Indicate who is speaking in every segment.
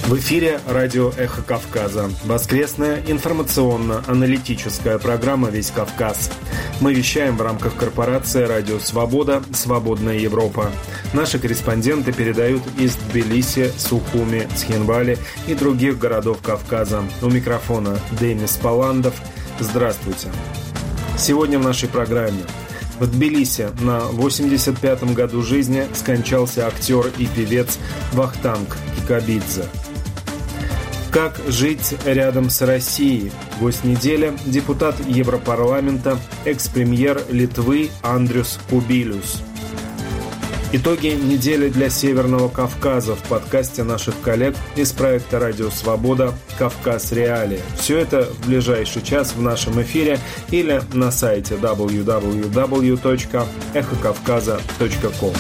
Speaker 1: В эфире радио «Эхо Кавказа». Воскресная информационно-аналитическая программа «Весь Кавказ». Мы вещаем в рамках корпорации «Радио Свобода. Свободная Европа». Наши корреспонденты передают из Тбилиси, Сухуми, Цхинвали и других городов Кавказа. У микрофона Денис Паландов. Здравствуйте. Сегодня в нашей программе. В Тбилиси на 85-м году жизни скончался актер и певец Вахтанг Кикабидзе. Как жить рядом с Россией? Гость недели – депутат Европарламента, экс-премьер Литвы Андриус Кубилюс. Итоги недели для Северного Кавказа в подкасте наших коллег из проекта «Радио Свобода. Кавказ Реалии». Все это в ближайший час в нашем эфире или на сайте www.эхокавказа.com.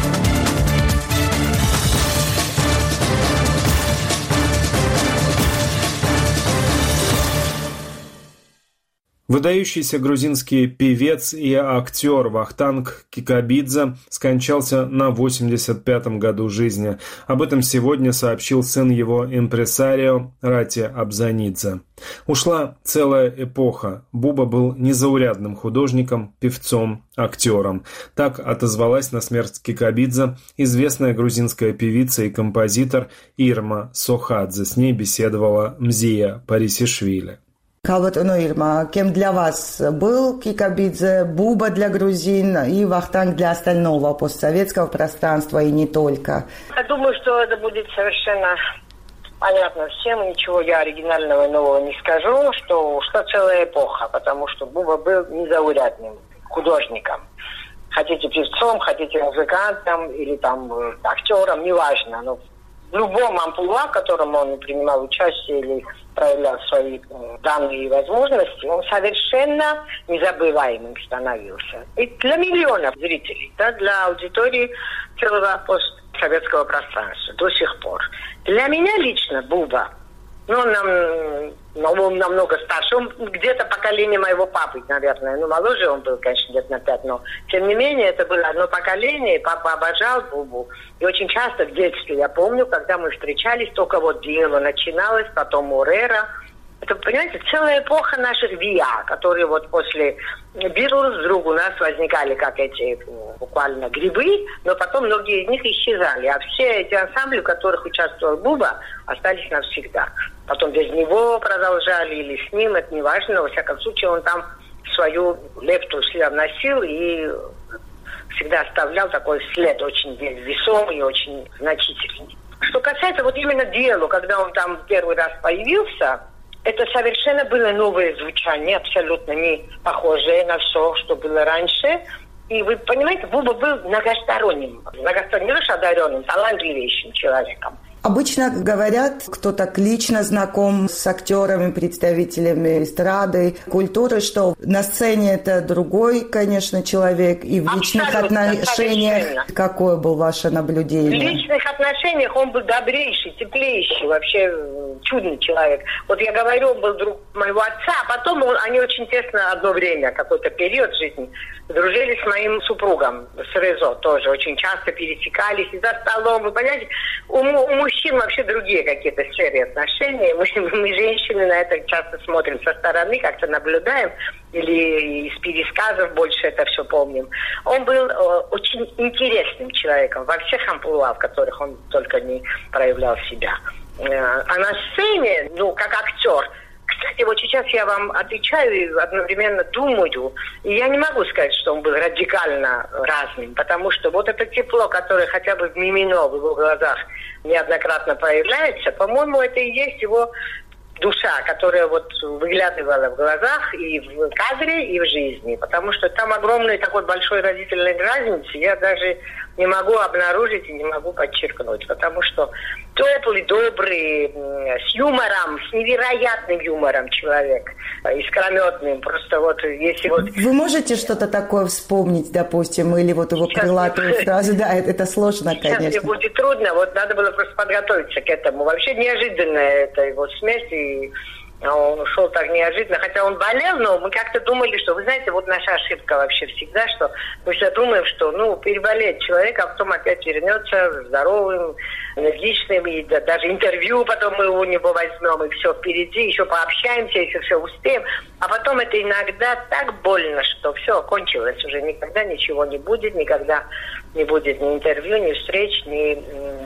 Speaker 1: Выдающийся грузинский певец и актер Вахтанг Кикабидзе скончался на 85-м году жизни. Об этом сегодня сообщил сын его импресарио Рати Абзанидзе. Ушла целая эпоха. Буба был незаурядным художником, певцом, актером. Так отозвалась на смерть Кикабидзе известная грузинская певица и композитор Ирма Сохадзе. С ней беседовала Мзия Парисишвили.
Speaker 2: Ирма, кем для вас был Кикабидзе, Буба для грузин и Вахтанг для остального постсоветского пространства и не только?
Speaker 3: Я думаю, что это будет совершенно понятно всем. Ничего я оригинального и нового не скажу, что целая эпоха, потому что Буба был незаурядным художником. Хотите певцом, хотите музыкантом или там актером, неважно, но в любом амплуа, в котором он принимал участие или проявлял свои данные и возможности, он совершенно незабываемым становился. И для миллионов зрителей, да, для аудитории целого постсоветского пространства до сих пор. Для меня лично Буба, он намного старше, он где-то поколение моего папы, наверное, моложе он был, конечно, лет на 5, но тем не менее это было одно поколение, и папа обожал Бубу. И очень часто в детстве, я помню, когда мы встречались, только дело начиналось, потом Урера. Это, понимаете, целая эпоха наших ВИА, которые после Битлз вдруг у нас возникали как эти буквально грибы, но потом многие из них исчезали. А все эти ансамбли, в которых участвовал Буба, остались навсегда. Потом без него продолжали или с ним, это не важно, но во всяком случае он там свою лепту вносил и всегда оставлял такой след очень весомый и очень значительный. Что касается именно дела, когда он там первый раз появился, это совершенно было новое звучание, абсолютно не похожее на все, что было раньше. И вы понимаете, Буба был многосторонним, не лишь одаренным, талантливейшим человеком.
Speaker 2: Обычно говорят, кто так лично знаком с актерами, представителями эстрады, культуры, что на сцене это другой, конечно, человек, и в личных отношениях совершенно. Какое было ваше наблюдение?
Speaker 3: В личных отношениях он был добрейший, теплейший, вообще чудный человек. Я говорю, он был друг моего отца, а потом они очень тесно одно время, какой-то период жизни, дружили с моим супругом, с Резо тоже, очень часто пересекались и за столом, вы понимаете, у мужчин вообще другие какие-то сферы отношений. Мы, женщины, на это часто смотрим со стороны, как-то наблюдаем, или из пересказов больше это все помним. Он был очень интересным человеком во всех амплуа, в которых он только не проявлял себя. А на сцене, как актер, кстати, сейчас я вам отвечаю и одновременно думаю, и я не могу сказать, что он был радикально разным, потому что это тепло, которое хотя бы мимино в его глазах неоднократно проявляется, по-моему, это и есть его душа, которая выглядывала в глазах и в кадре, и в жизни, потому что там огромной такой большой разительной разницы я даже не могу обнаружить и не могу подчеркнуть, потому что теплый, добрый, с юмором, с невероятным юмором человек, искрометным, просто если
Speaker 2: Вы можете что-то такое вспомнить, допустим, или его крылатую фразу? Да, это сложно, конечно.
Speaker 3: Сейчас мне будет трудно, надо было просто подготовиться к этому. Вообще неожиданная это его смерть, и Он ушел так неожиданно, хотя он болел, но мы как-то думали, что, вы знаете, вот наша ошибка вообще всегда, что мы всегда думаем, что, переболеет человек, а потом опять вернется здоровым, энергичным, и даже интервью потом мы у него возьмем, и все впереди, еще пообщаемся, еще все успеем. А потом это иногда так больно, что все кончилось уже, никогда ничего не будет, никогда не будет ни интервью, ни встреч, ни...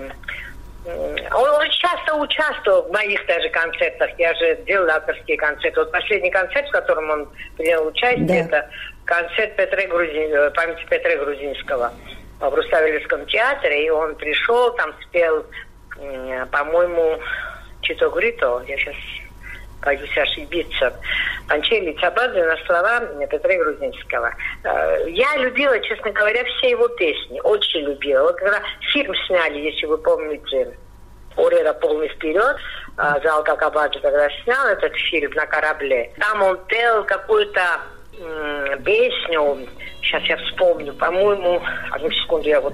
Speaker 3: Он часто участвовал в моих даже концертах. Я же делала авторские концерты. Вот последний концерт, в котором он принял участие, это концерт памяти Петра Грузинского в Руставелевском театре. И он пришел, там спел, по-моему, Чито Грито. Я сейчас боюсь ошибиться. Панчели Цабадзе на слова Петра Грузинского. Я любила, честно говоря, все его песни. Очень любила. Вот когда фильм сняли, если вы помните, «Орера. Полный вперед», Жалко Кабаджи тогда снял этот фильм на корабле. Там он пел какую-то песню, сейчас я вспомню, по-моему, одну секунду, я вот...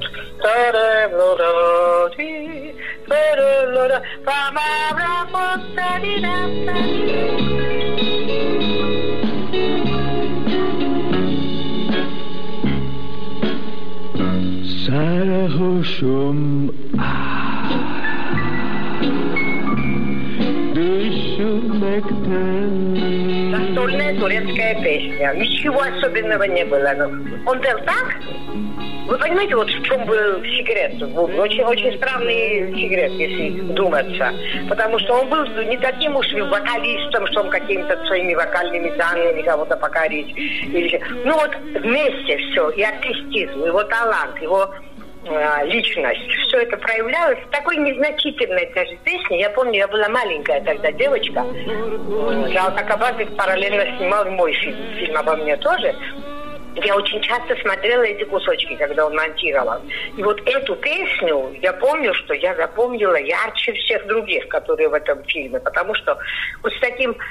Speaker 4: Sarhoşum
Speaker 3: Застольная турецкая песня. Ничего особенного не было. Он пел так? Вы понимаете, вот в чем был секрет? Очень, очень странный секрет, если думаться. Потому что он был не таким уж вокалистом, что он какими-то своими вокальными данными кого-то покорить. Ну вот вместе все. И артистизм, его талант, его личность. Все это проявлялось в такой незначительной даже песне. Я помню, я была маленькая тогда девочка. Жалко Кабаджи параллельно снимал мой фильм обо мне тоже. Я очень часто смотрела эти кусочки, когда он монтировал. И вот эту песню, я помню, что я запомнила ярче всех других, которые в этом фильме. Потому что вот с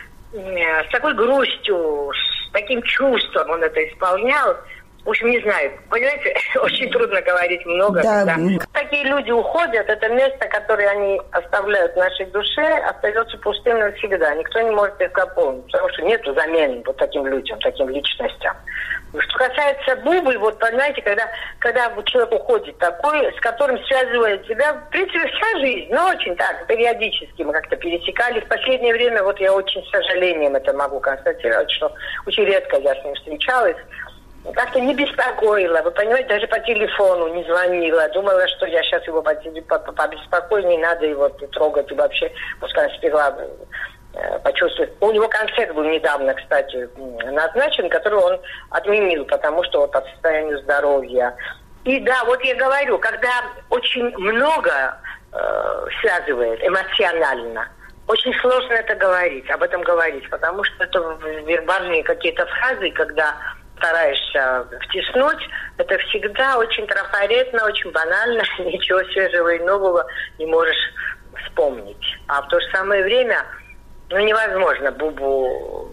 Speaker 3: такой грустью, с таким чувством он это исполнял. В общем, не знаю. Понимаете, очень трудно говорить много.
Speaker 2: Да.
Speaker 3: Когда такие люди уходят, это место, которое они оставляют в нашей душе, остается пустым навсегда. Никто не может их заполнить, потому что нету замены вот таким людям, таким личностям. Что касается Бубы, вот понимаете, когда человек уходит такой, с которым связывает себя, в принципе, вся жизнь, но очень так, периодически мы как-то пересекались. В последнее время, вот я очень с сожалением это могу констатировать, что очень редко я с ним встречалась. Как-то не беспокоила, вы понимаете, даже по телефону не звонила. Думала, что я сейчас его побеспокою, не надо его трогать и вообще, пускай успела почувствовать. У него концерт был недавно, кстати, назначен, который он отменил, потому что вот по состоянию здоровья. И да, вот я говорю, когда очень много связывает эмоционально, очень сложно это говорить, об этом говорить, потому что это вербальные какие-то фразы, когда стараешься втиснуть, это всегда очень трафаретно, очень банально, ничего свежего и нового не можешь вспомнить. А в то же самое время, невозможно Бубу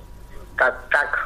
Speaker 3: так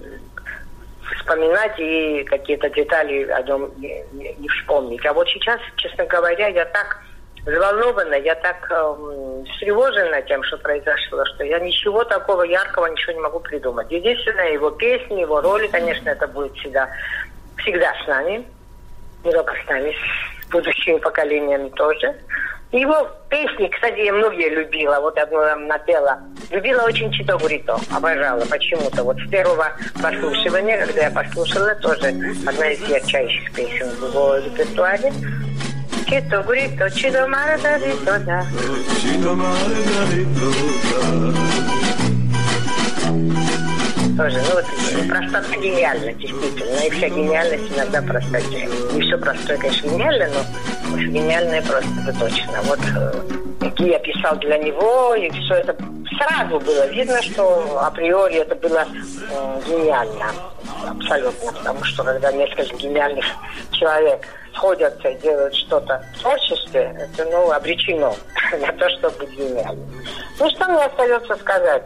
Speaker 3: вспоминать и какие-то детали о нем не вспомнить. А вот сейчас, честно говоря, я так взволнована, я так встревожена тем, что произошло, что я ничего такого яркого, ничего не могу придумать. Единственное, его песни, его роли, конечно, это будет всегда с нами, не только с нами, с будущими поколениями тоже. Его песни, кстати, я многие любила, вот одну напела. Любила очень Чито Грито, обожала почему-то. Вот с первого прослушивания, когда я послушала, тоже одна из ярчайших песен в его репертуаре. Чито Грито, Чито Маргарито, да.
Speaker 4: Чито Маргарито,
Speaker 3: тоже, простота гениальна, действительно. И вся гениальность иногда простоте. Не все простое, конечно, гениально, но гениальное просто, это точно. Вот какие я писал для него, и все это сразу было видно, что априори это было гениально. Абсолютно. Потому что когда несколько гениальных человек сходятся и делают что-то в творчестве, это, обречено на то, чтобы быть гениальным. Ну, что мне остается сказать?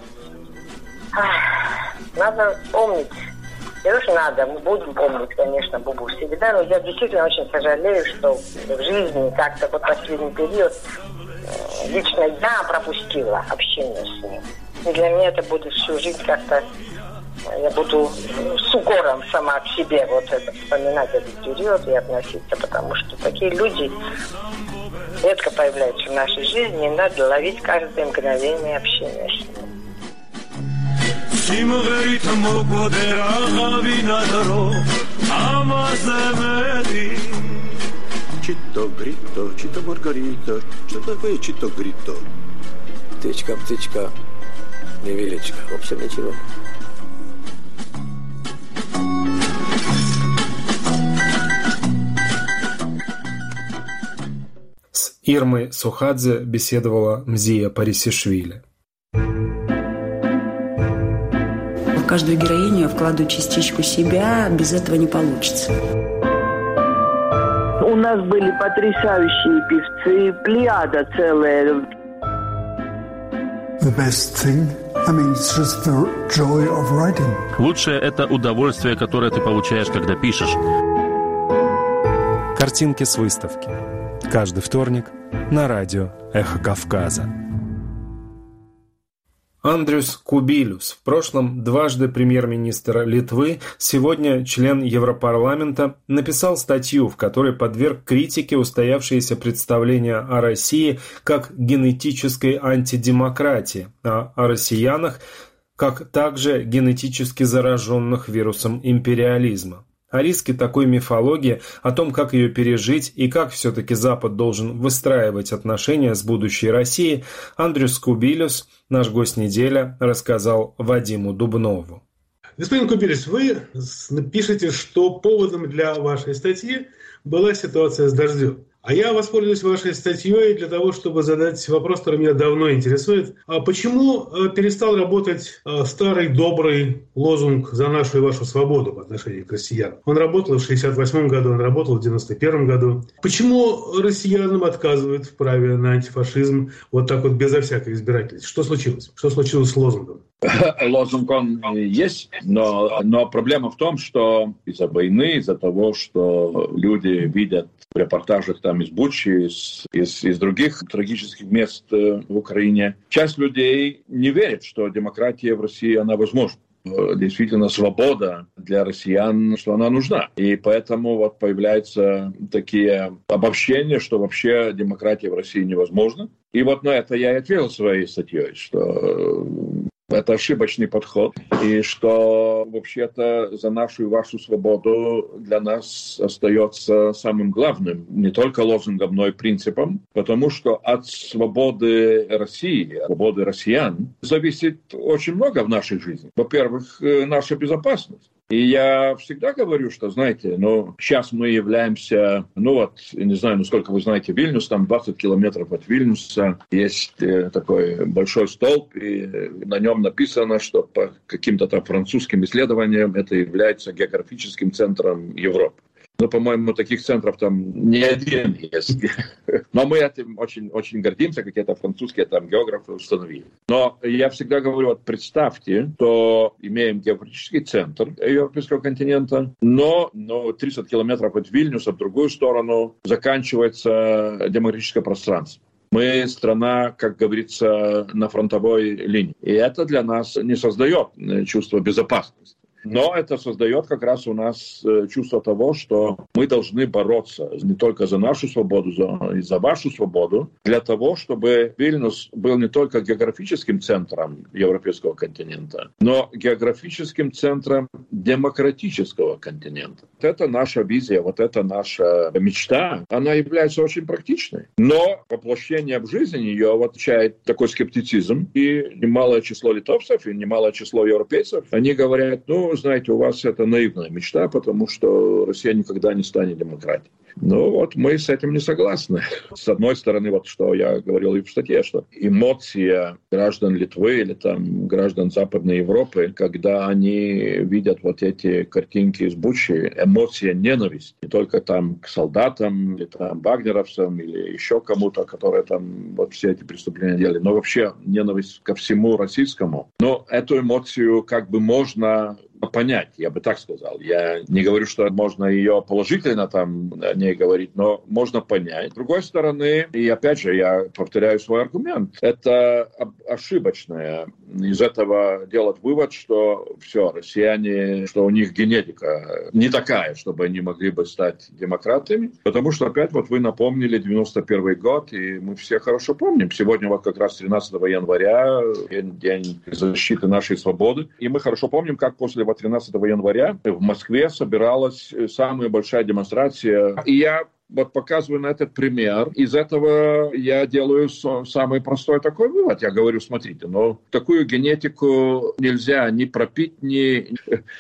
Speaker 3: Надо помнить. И уж надо. Мы будем помнить, конечно, Бубу всегда. Но я действительно очень сожалею, что в жизни как-то вот последний период лично я пропустила общение с ним. И для меня это будет всю жизнь как-то... Я буду с укором сама к себе вот это вспоминать этот период и относиться, потому что такие люди редко появляются в нашей жизни, и надо ловить каждое мгновение общения с ним.
Speaker 4: Чито грито, чито маргарито, что такое чито грито?
Speaker 5: Птичка, птичка, невеличка, в общем ничего.
Speaker 1: С Ирмой Сухадзе беседовала Мзия Парисишвили.
Speaker 6: В каждую героиню я вкладываю частичку себя, без этого не получится.
Speaker 7: У нас были потрясающие певцы, плеяда целая.
Speaker 8: The best thing, it's just the joy of writing.
Speaker 9: Лучшее – это удовольствие, которое ты получаешь, когда пишешь.
Speaker 1: Картинки с выставки. Каждый вторник на радио «Эхо Кавказа». Андрюс Кубилюс, в прошлом дважды премьер-министр Литвы, сегодня член Европарламента, написал статью, в которой подверг критике устоявшиеся представления о России как генетической антидемократии, а о россиянах как также генетически зараженных вирусом империализма. О риске такой мифологии, о том, как ее пережить и как все-таки Запад должен выстраивать отношения с будущей Россией, Андрюс Кубилюс, наш гость недели, рассказал Вадиму Дубнову.
Speaker 10: Господин Кубилюс, вы пишете, что поводом для вашей статьи была ситуация с дождем. А я воспользуюсь вашей статьей для того, чтобы задать вопрос, который меня давно интересует. А почему перестал работать старый добрый лозунг «За нашу и вашу свободу» по отношению к россиянам? Он работал в 1968 году, он работал в 1991 году. Почему россиянам отказывают в праве на антифашизм вот так вот безо всякой избирательности? Что случилось? Что случилось с лозунгом?
Speaker 11: Лозунг он есть, но проблема в том, что из-за войны, из-за того, что люди видят в репортажах там из Бучи, из других трагических мест в Украине, часть людей не верит, что демократия в России, она возможна. Действительно, свобода для россиян, что она нужна. И поэтому вот появляются такие обобщения, что вообще демократия в России невозможна. И вот на это я и ответил своей статьей, что это ошибочный подход, и что вообще-то за нашу и вашу свободу для нас остается самым главным, не только лозунгом, но и принципом, потому что от свободы России, от свободы россиян зависит очень много в нашей жизни. Во-первых, наша безопасность. И я всегда говорю, что, знаете, сейчас мы являемся, я не знаю, сколько вы знаете Вильнюс, там 20 километров от Вильнюса есть такой большой столб, и на нем написано, что по каким-то там французским исследованиям это является географическим центром Европы. По-моему, таких центров там не один есть. Но мы этим очень, очень гордимся, какие-то французские там географы установили. Но я всегда говорю, представьте, что имеем географический центр европейского континента, но 30 километров от Вильнюса в другую сторону заканчивается демократическое пространство. Мы страна, как говорится, на фронтовой линии. И это для нас не создает чувство безопасности. Но это создает как раз у нас чувство того, что мы должны бороться не только за нашу свободу, но и за вашу свободу, для того, чтобы Вильнюс был не только географическим центром европейского континента, но географическим центром демократического континента. Вот это наша визия, вот это наша мечта, она является очень практичной. Но воплощение в жизнь ее отличает такой скептицизм. И немалое число литовцев, и немалое число европейцев, они говорят, знаете, у вас это наивная мечта, потому что Россия никогда не станет демократией. Мы с этим не согласны. С одной стороны, что я говорил и в статье, что эмоция граждан Литвы или там граждан Западной Европы, когда они видят вот эти картинки из Бучи, эмоция ненависти, не только там к солдатам, или там вагнеровцам, или еще кому-то, которые там вот все эти преступления делали, но вообще ненависть ко всему российскому. Эту эмоцию можно понять, я бы так сказал. Я не говорю, что можно можно ее положительно там о ней говорить, но можно понять. С другой стороны, и опять же, я повторяю свой аргумент, это ошибочное из этого делать вывод, что все, россияне, что у них генетика не такая, чтобы они могли бы стать демократами, потому что опять вот вы напомнили 91 год, и мы все хорошо помним. Сегодня вот как раз 13 января, день защиты нашей свободы, и мы хорошо помним, как после 13 января в Москве собиралась самая большая демонстрация. И я вот показываю на этот пример. Из этого я делаю самый простой такой вывод. Я говорю, смотрите, но такую генетику нельзя ни пропить, ни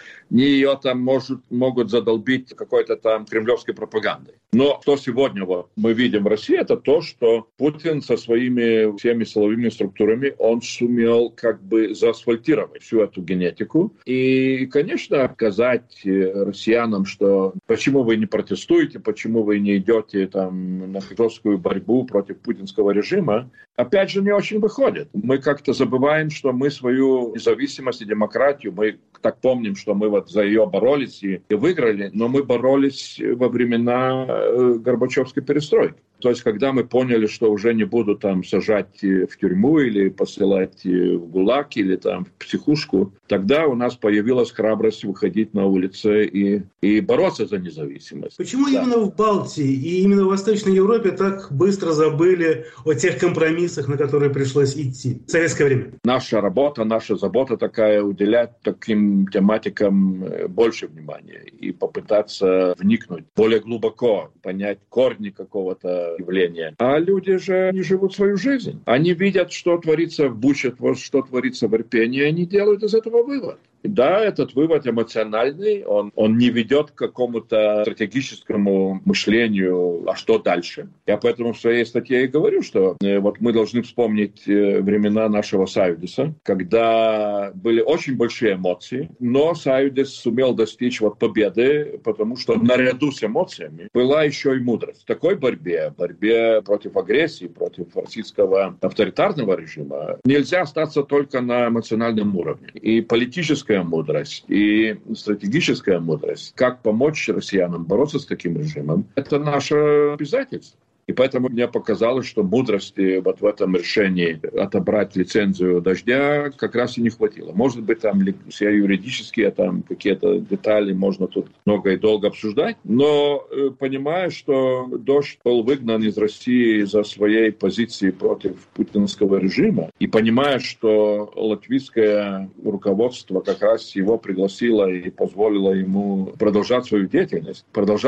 Speaker 11: ее там могут задолбить какой-то там кремлевской пропагандой. Но что сегодня вот мы видим в России, это то, что Путин со своими всеми силовыми структурами, он сумел как бы заасфальтировать всю эту генетику. И, конечно, сказать россиянам, что почему вы не протестуете, почему вы не идете там на жесткую борьбу против путинского режима, опять же, не очень выходит. Мы как-то забываем, что мы свою независимость и демократию, мы так помним, что мы вот за ее боролись и выиграли, но мы боролись во времена Горбачевской перестройки. То есть, когда мы поняли, что уже не будут там сажать в тюрьму или посылать в ГУЛАГ или там в психушку, тогда у нас появилась храбрость выходить на улицы и бороться за независимость.
Speaker 10: Почему именно в Балтии и именно в Восточной Европе так быстро забыли о тех компромиссах, на которые пришлось идти в советское время?
Speaker 11: Наша работа, наша забота такая — уделять таким тематикам больше внимания и попытаться вникнуть более глубоко, понять корни какого-то явления. А люди же не живут свою жизнь. Они видят, что творится в Буче, что творится в Ирпени, и они делают из этого вывод. Да, этот вывод эмоциональный, он не ведет к какому-то стратегическому мышлению, а что дальше. Я поэтому в своей статье и говорю, что вот мы должны вспомнить времена нашего Союза, когда были очень большие эмоции, но Союз сумел достичь вот победы, потому что наряду с эмоциями была еще и мудрость. В такой борьбе против агрессии, против российского авторитарного режима, нельзя остаться только на эмоциональном уровне. И политическая мудрость, и стратегическая мудрость, как помочь россиянам бороться с таким режимом, это наше обязательство. И поэтому мне показалось, что мудрости вот в этом решении отобрать лицензию «Дождя» как раз и не хватило. Может быть, там все юридические там какие-то детали можно тут много и долго обсуждать, но понимая, что «Дождь» был выгнан из России за своей позиции против путинского режима, и понимая, что латвийское руководство как раз его пригласило и позволило ему продолжать свою деятельность,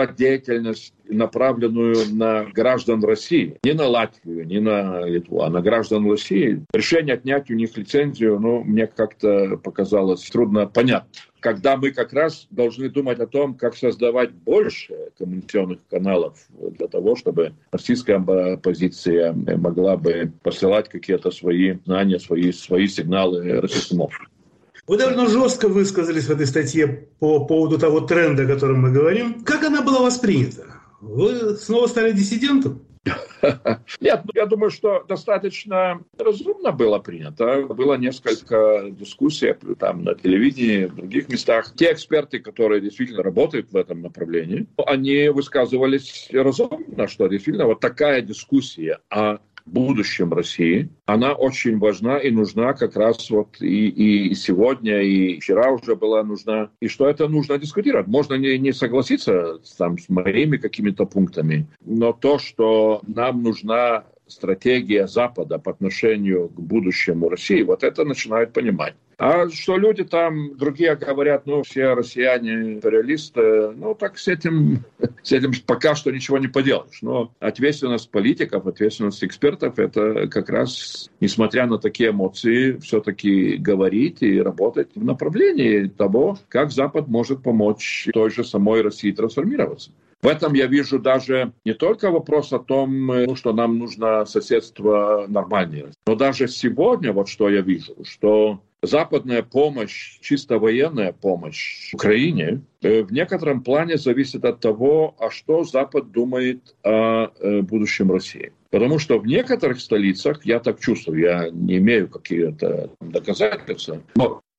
Speaker 11: направленную на граждан России, не на Латвию, не на Литву, а на граждан России. Решение отнять у них лицензию, мне как-то показалось трудно понятно. Когда мы как раз должны думать о том, как создавать больше коммуникационных каналов для того, чтобы российская оппозиция могла бы посылать какие-то свои знания, свои сигналы российским обществу.
Speaker 10: Вы довольно жестко высказались в этой статье по поводу того тренда, о котором мы говорим. Как она была воспринята? Вы снова стали диссидентом?
Speaker 11: Нет, я думаю, что достаточно разумно было принято. Было несколько дискуссий там на телевидении, в других местах. Те эксперты, которые действительно работают в этом направлении, они высказывались разумно, что действительно вот такая дискуссия о будущем России, она очень важна и нужна как раз вот и сегодня, и вчера уже была нужна. И что это нужно дискутировать. Можно не согласиться там с моими какими-то пунктами, но то, что нам нужна стратегия Запада по отношению к будущему России, вот это начинают понимать. А что люди там, другие говорят, все россияне империалисты, так с этим пока что ничего не поделаешь. Но ответственность политиков, ответственность экспертов, это как раз, несмотря на такие эмоции, все-таки говорить и работать в направлении того, как Запад может помочь той же самой России трансформироваться. В этом я вижу даже не только вопрос о том, что нам нужно соседство нормальное, но даже сегодня вот что я вижу, что западная помощь, чисто военная помощь Украине в некотором плане зависит от того, а что Запад думает о будущем России. Потому что в некоторых столицах, я так чувствую, я не имею каких-то доказательств, но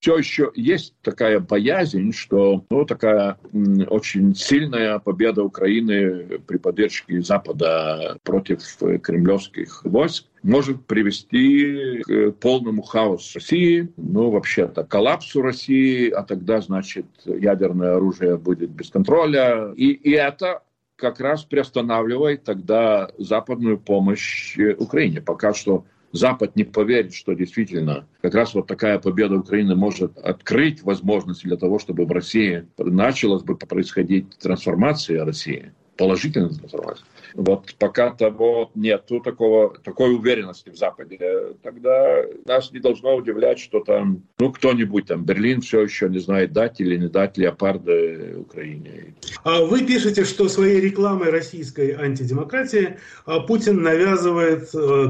Speaker 11: все еще есть такая боязнь, что такая очень сильная победа Украины при поддержке Запада против кремлевских войск может привести к полному хаосу России, вообще-то коллапсу России, а тогда, значит, ядерное оружие будет без контроля. И это как раз приостанавливает тогда западную помощь Украине. Пока что Запад не поверит, что действительно как раз вот такая победа Украины может открыть возможности для того, чтобы в России началась бы происходить трансформация России, положительная трансформация. Вот пока того нету такой уверенности в Западе, тогда нас не должно удивлять, что там, кто-нибудь там, Берлин все еще не знает, дать или не дать леопарды Украине.
Speaker 10: Вы пишете, что своей рекламой российской антидемократии Путин навязывает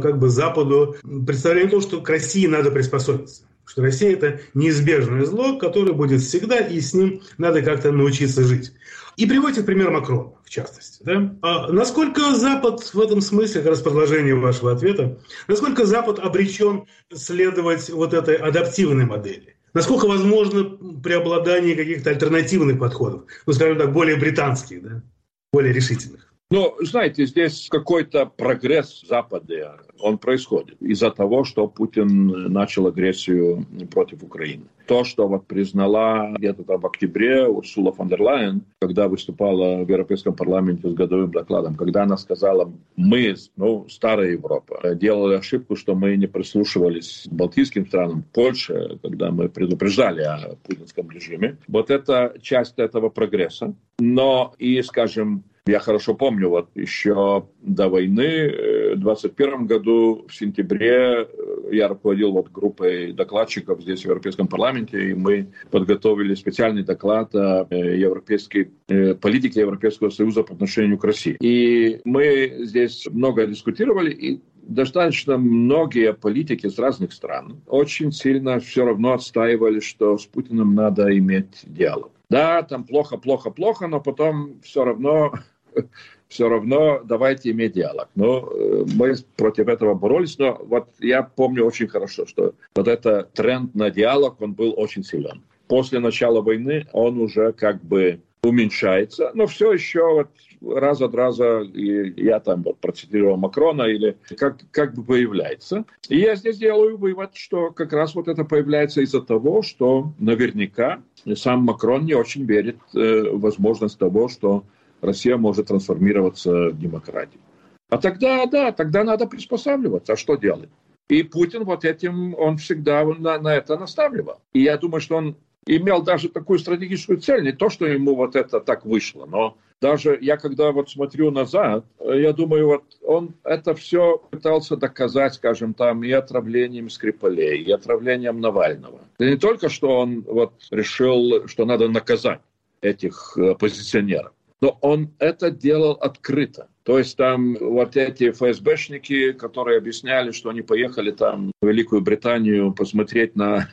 Speaker 10: Западу представление того, что к России надо приспособиться. Что Россия – это неизбежное зло, которое будет всегда, и с ним надо как-то научиться жить. И приводите пример Макрона, в частности. Да? Насколько Запад в этом смысле, как раз продолжение вашего ответа, насколько Запад обречен следовать вот этой адаптивной модели? Насколько возможно преобладание каких-то альтернативных подходов, скажем так, более британских, да? Более решительных?
Speaker 11: Знаете, здесь какой-то прогресс в Западе, он происходит из-за того, что Путин начал агрессию против Украины. То, что признала где-то там в октябре Урсула фон дер Лайен, когда выступала в Европейском парламенте с годовым докладом, когда она сказала, мы, старая Европа, делали ошибку, что мы не прислушивались к балтийским странам, Польше, когда мы предупреждали о путинском режиме. Вот это часть этого прогресса. Но и, скажем, я хорошо помню, еще до войны, в 2021 году, в сентябре, я руководил группой докладчиков здесь, в Европейском парламенте, и мы подготовили специальный доклад о политике Европейского Союза по отношению к России. И мы здесь много дискутировали, и достаточно многие политики с разных стран очень сильно все равно отстаивали, что с Путиным надо иметь диалог. Да, там плохо, но потом все равно давайте иметь диалог. Мы против этого боролись, но я помню очень хорошо, что этот тренд на диалог, он был очень силен. После начала войны он уже уменьшается, но все еще раз от раза, и я там процитировал Макрона, или как бы появляется. И я здесь делаю вывод, что как раз это появляется из-за того, что наверняка сам Макрон не очень верит в возможность того, что Россия может трансформироваться в демократию. А тогда надо приспосабливаться. А что делать? И Путин этим, он всегда на это наставливал. И я думаю, что он имел даже такую стратегическую цель, не то, что ему это так вышло, но даже я когда смотрю назад, я думаю, он это все пытался доказать, скажем, там и отравлением Скрипалей, и отравлением Навального. И не только, что он решил, что надо наказать этих оппозиционеров, но он это делал открыто. То есть там эти ФСБшники, которые объясняли, что они поехали там в Великую Британию посмотреть на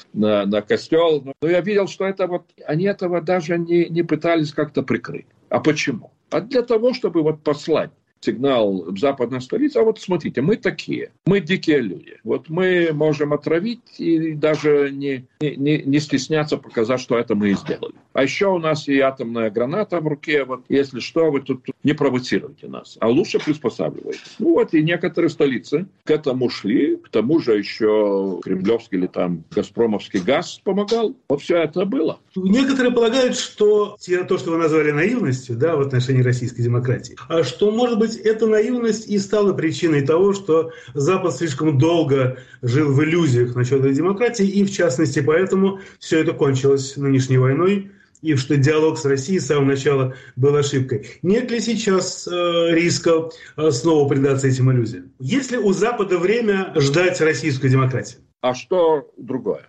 Speaker 11: костел. Но я видел, что они этого даже не пытались как-то прикрыть. А почему? А для того, чтобы послать сигнал в западной столице. Смотрите, мы такие, мы дикие люди. Мы можем отравить и даже не стесняться показать, что это мы и сделали. А еще у нас и атомная граната в руке. Если что, вы тут не провоцируйте нас, а лучше приспосабливайтесь. И некоторые столицы к этому шли. К тому же еще кремлевский или там газпромовский газ помогал. Все это было.
Speaker 10: Некоторые полагают, что то, что вы назвали наивностью, в отношении российской демократии, что, может быть, эта наивность и стала причиной того, что Запад слишком долго жил в иллюзиях насчет этой демократии, и, в частности, поэтому все это кончилось нынешней войной, и что диалог с Россией с самого начала был ошибкой. Нет ли сейчас риска снова предаться этим иллюзиям? Есть ли у Запада время ждать российскую демократию?
Speaker 11: А что другое?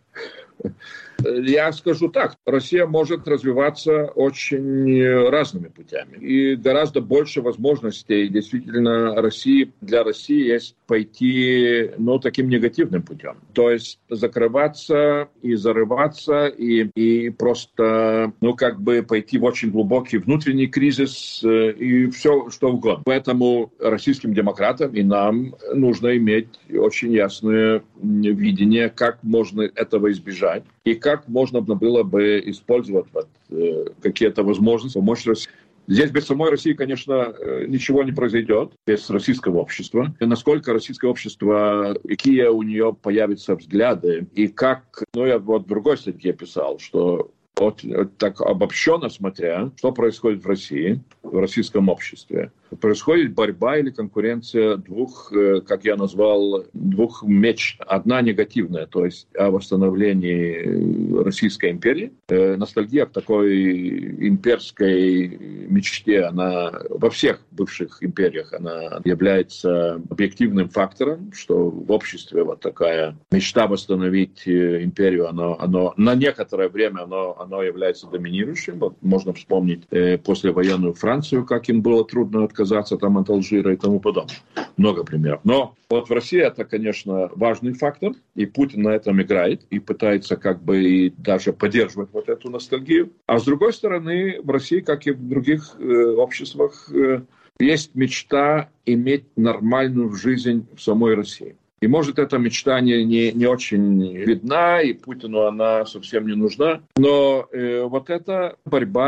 Speaker 11: Я скажу так, Россия может развиваться очень разными путями. И гораздо больше возможностей действительно для России есть пойти таким негативным путем. То есть закрываться и зарываться, и просто пойти в очень глубокий внутренний кризис и все что угодно. Поэтому российским демократам и нам нужно иметь очень ясное видение, как можно этого избежать. и как можно было бы использовать какие-то возможности помочь России. Здесь без самой России, конечно, ничего не произойдет, без российского общества. И насколько российское общество, какие у нее появятся взгляды, и как... я в другой статье писал, что так обобщенно смотря, что происходит в России, в российском обществе. Происходит борьба или конкуренция двух, как я назвал, двух меч. Одна негативная, то есть о восстановлении Российской империи. Ностальгия к такой имперской мечте, она во всех бывших империях, она является объективным фактором, что в обществе вот такая мечта восстановить империю, оно на некоторое время оно является доминирующим. Вот можно вспомнить послевоенную Францию, как им было трудно отказаться там от Алжира и тому подобное. Много примеров. Но вот в России это, конечно, важный фактор, и Путин на этом играет, и пытается как бы и даже поддерживать вот эту ностальгию. А с другой стороны, в России, как и в других обществах, есть мечта иметь нормальную жизнь в самой России. И, может, эта мечта не очень видна, и Путину она совсем не нужна. Но вот эта борьба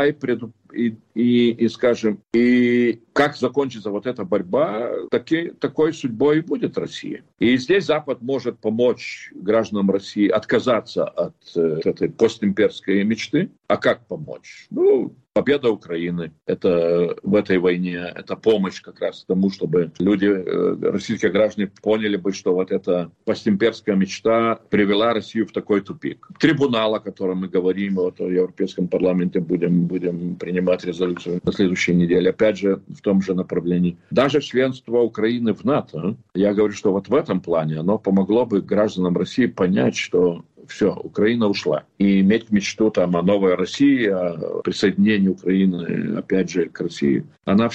Speaker 11: и, скажем, и как закончится вот эта борьба, такой судьбой и будет Россия. И здесь Запад может помочь гражданам России отказаться от этой постимперской мечты. А как помочь? Победа Украины в этой войне, это помощь как раз тому, чтобы люди, российские граждане, поняли бы, что вот эта постимперская мечта привела Россию в такой тупик. Трибунал, о котором мы говорим, вот в Европейском парламенте будем принимать резолюцию на следующей неделе, опять же, в том же направлении. Даже членство Украины в НАТО, я говорю, что вот в этом плане оно помогло бы гражданам России понять, что все, Украина ушла. И иметь мечту там о новой России, о присоединении Украины, опять же, к России. Она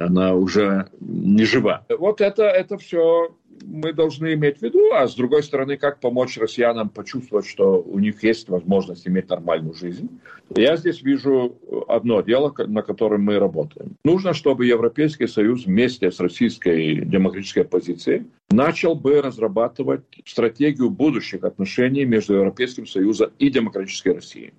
Speaker 11: уже не жива. Вот это все мы должны иметь в виду. А с другой стороны, как помочь россиянам почувствовать, что у них есть возможность иметь нормальную жизнь. Я здесь вижу одно дело, на котором мы работаем. Нужно, чтобы Европейский Союз вместе с российской демократической оппозицией начал бы разрабатывать стратегию будущих отношений между Европейским Союзом и демократической Россией.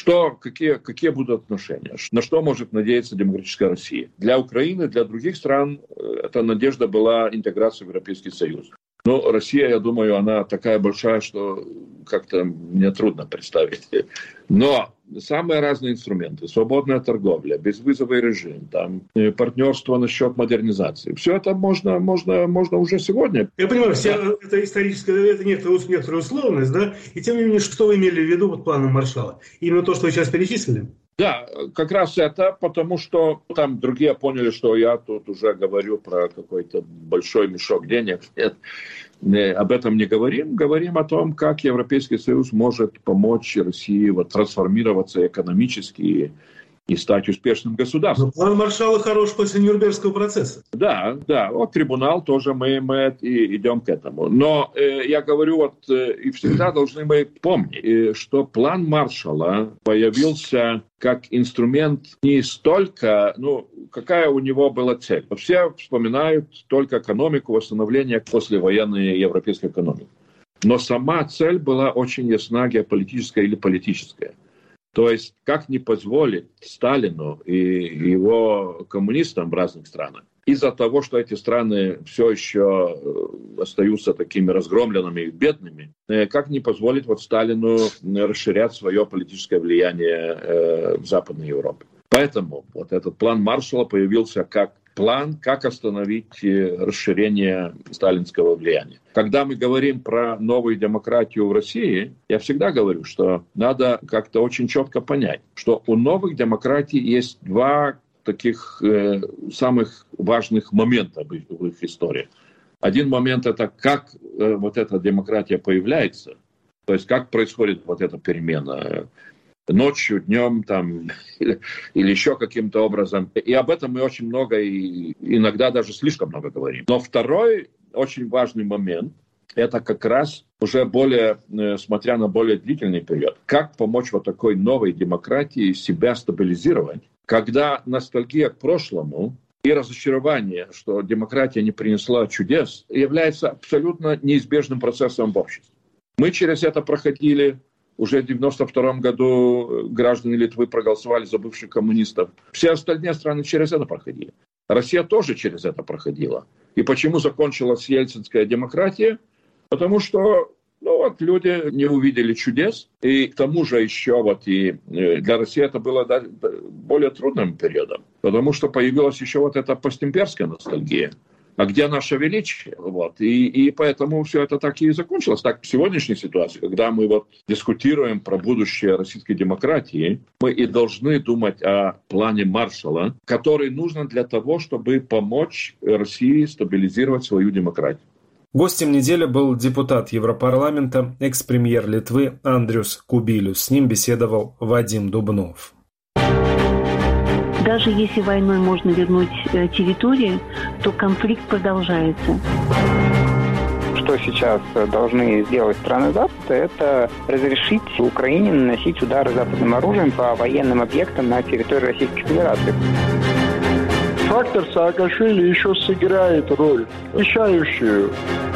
Speaker 11: Какие будут отношения? На что может надеяться демократическая Россия? Для Украины, для других стран эта надежда была интеграция в Европейский Союз. Но Россия, я думаю, она такая большая, что как-то мне трудно представить. Но самые разные инструменты, свободная торговля, безвизовый режим, там, партнерство насчет модернизации. Все это можно уже сегодня.
Speaker 10: Я понимаю, это историческая, это некоторая условность, да? И тем не менее, что вы имели в виду под планом Маршалла? Именно то, что вы сейчас перечислили?
Speaker 11: Да, как раз это, потому что там другие поняли, что я тут уже говорю про какой-то большой мешок денег. Нет, об этом не говорим. Говорим о том, как Европейский Союз может помочь России трансформироваться экономически и стать успешным государством.
Speaker 10: Но план Маршалла хорош после Нюрнбергского процесса.
Speaker 11: Да, вот трибунал тоже мы идем к этому. Но я говорю, и всегда должны мы помнить, что план Маршалла появился как инструмент не столько, какая у него была цель. Все вспоминают только экономику, восстановление послевоенной европейской экономики. Но сама цель была очень ясна, геополитическая или политическая. То есть, как не позволить Сталину и его коммунистам в разных странах, из-за того, что эти страны все еще остаются такими разгромленными и бедными, как не позволить Сталину расширять свое политическое влияние в Западной Европе. Поэтому этот план Маршалла появился как план, как остановить расширение сталинского влияния. Когда мы говорим про новую демократию в России, я всегда говорю, что надо как-то очень четко понять, что у новых демократий есть два таких самых важных момента в их истории. Один момент — это как эта демократия появляется, то есть как происходит эта перемена ночью, днем или еще каким-то образом. И об этом мы очень много и иногда даже слишком много говорим. Но второй очень важный момент — это как раз уже смотря на более длительный период, как помочь такой новой демократии себя стабилизировать, когда ностальгия к прошлому и разочарование, что демократия не принесла чудес, является абсолютно неизбежным процессом в обществе. Мы через это проходили Уже в 1992 году граждане Литвы проголосовали за бывших коммунистов. Все остальные страны через это проходили. Россия тоже через это проходила. И почему закончилась ельцинская демократия? Потому что люди не увидели чудес. И к тому же еще и для России это было более трудным периодом. Потому что появилась еще эта постимперская ностальгия. А где наше величие? И поэтому все это так и закончилось. Так в сегодняшней ситуации, когда мы дискутируем про будущее российской демократии, мы и должны думать о плане Маршалла, который нужен для того, чтобы помочь России стабилизировать свою демократию.
Speaker 1: Гостем недели был депутат Европарламента, экс-премьер Литвы Andrius Kubilius. С ним беседовал Вадим Дубнов.
Speaker 12: Даже если войной можно вернуть территории, то конфликт продолжается.
Speaker 13: Что сейчас должны сделать страны Запада, это разрешить Украине наносить удары западным оружием по военным объектам на территории Российской Федерации.
Speaker 14: Фактор Саакашвили еще сыграет роль, решающую.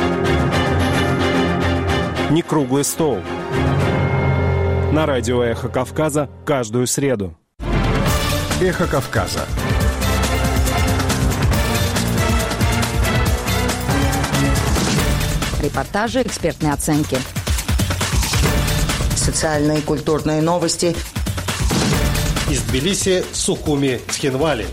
Speaker 1: Не круглый стол. На радио «Эхо Кавказа» каждую среду.
Speaker 15: «Эхо Кавказа».
Speaker 16: Репортажи, экспертные оценки.
Speaker 2: Социальные и культурные новости.
Speaker 17: Из Тбилиси, Сухуми, Цхинвали.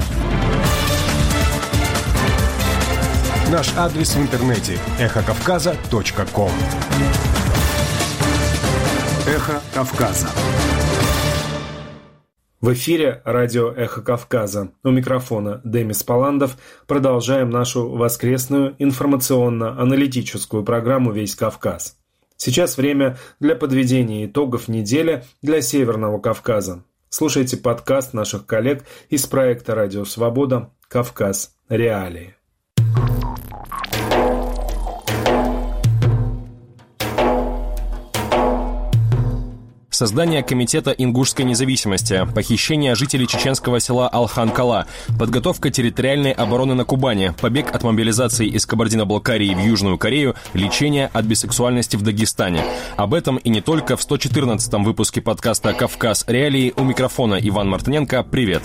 Speaker 15: Наш адрес в интернете – эхокавказа.ком.
Speaker 1: «Эхо Кавказа». В эфире радио «Эхо Кавказа». У микрофона Демис Паландов. Продолжаем нашу воскресную информационно-аналитическую программу «Весь Кавказ». Сейчас время для подведения итогов недели для Северного Кавказа. Слушайте подкаст наших коллег из проекта «Радио Свобода. Кавказ. Реалии».
Speaker 18: Создание комитета ингушской независимости, похищение жителей чеченского села Алхан-Кала, подготовка территориальной обороны на Кубани, побег от мобилизации из Кабардино-Балкарии в Южную Корею, лечение от бисексуальности в Дагестане. Об этом и не только в 114-м выпуске подкаста «Кавказ. Реалии». У микрофона Иван Мартыненко. Привет!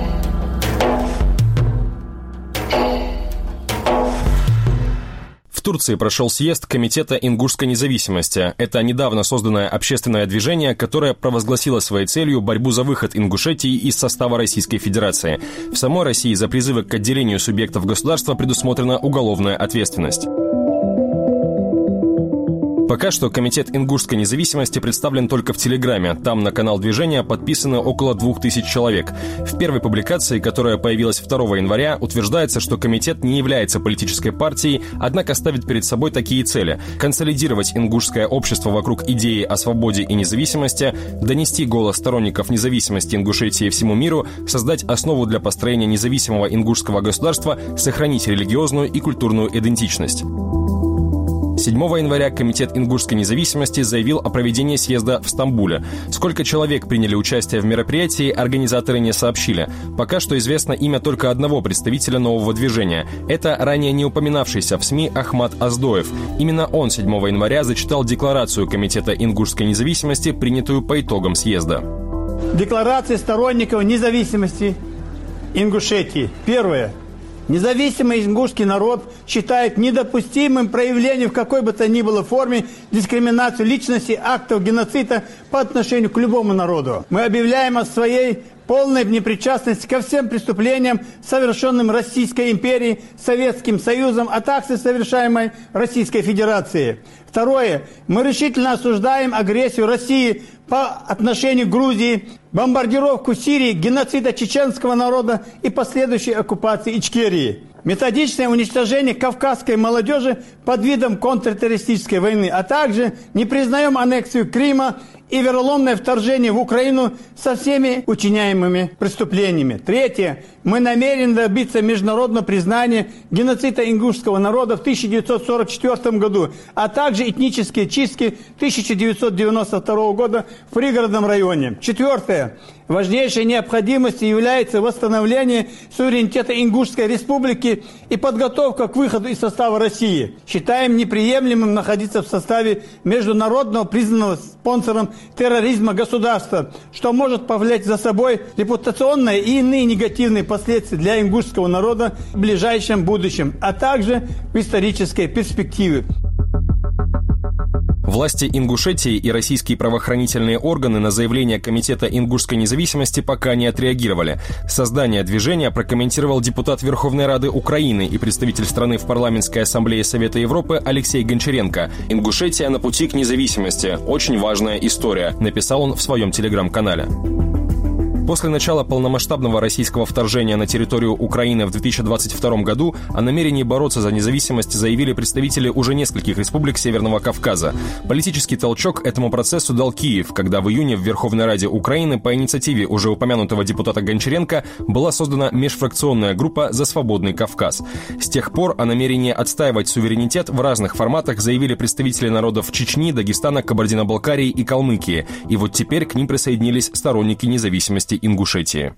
Speaker 18: В Турции прошел съезд Комитета ингушской независимости. Это недавно созданное общественное движение, которое провозгласило своей целью борьбу за выход Ингушетии из состава Российской Федерации. В самой России за призывы к отделению субъектов государства предусмотрена уголовная ответственность. Пока что Комитет ингушской независимости представлен только в Телеграме. Там на канал движения подписано около 2000 человек. В первой публикации, которая появилась 2 января, утверждается, что комитет не является политической партией, однако ставит перед собой такие цели: консолидировать ингушское общество вокруг идеи о свободе и независимости, донести голос сторонников независимости Ингушетии всему миру, создать основу для построения независимого ингушского государства, сохранить религиозную и культурную идентичность. 7 января Комитет ингушской независимости заявил о проведении съезда в Стамбуле. Сколько человек приняли участие в мероприятии, организаторы не сообщили. Пока что известно имя только одного представителя нового движения. Это ранее не упоминавшийся в СМИ Ахмат Аздоев. Именно он 7 января зачитал декларацию Комитета ингушской независимости, принятую по итогам съезда.
Speaker 19: Декларация сторонников независимости Ингушетии. Первое. Независимый ингушский народ считает недопустимым проявлением в какой бы то ни было форме дискриминацию личности, актов геноцида по отношению к любому народу. Мы объявляем о своей полной непричастности ко всем преступлениям, совершенным Российской империей, Советским Союзом, а также совершаемой Российской Федерацией. Второе. Мы решительно осуждаем агрессию России по отношению к Грузии, бомбардировку Сирии, геноцида чеченского народа и последующей оккупации Ичкерии. Методичное уничтожение кавказской молодежи под видом контртеррористической войны, а также не признаем аннексию Крыма и вероломное вторжение в Украину со всеми учиняемыми преступлениями. Третье. Мы намерены добиться международного признания геноцида ингушского народа в 1944 году, а также этнические чистки 1992 года в пригородном районе. Четвертое. Второе. Важнейшей необходимостью является восстановление суверенитета Ингушской республики и подготовка к выходу из состава России. Считаем неприемлемым находиться в составе международного признанного спонсором терроризма государства, что может повлечь за собой репутационные и иные негативные последствия для ингушского народа в ближайшем будущем, а также в исторической перспективе.
Speaker 18: Власти Ингушетии и российские правоохранительные органы на заявление Комитета ингушской независимости пока не отреагировали. Создание движения прокомментировал депутат Верховной Рады Украины и представитель страны в Парламентской ассамблее Совета Европы Алексей Гончаренко. «Ингушетия на пути к независимости. Очень важная история», написал он в своем телеграм-канале. После начала полномасштабного российского вторжения на территорию Украины в 2022 году о намерении бороться за независимость заявили представители уже нескольких республик Северного Кавказа. Политический толчок этому процессу дал Киев, когда в июне в Верховной Раде Украины по инициативе уже упомянутого депутата Гончаренко была создана межфракционная группа «За свободный Кавказ». С тех пор о намерении отстаивать суверенитет в разных форматах заявили представители народов Чечни, Дагестана, Кабардино-Балкарии и Калмыкии. И вот теперь к ним присоединились сторонники независимости Ингушетии.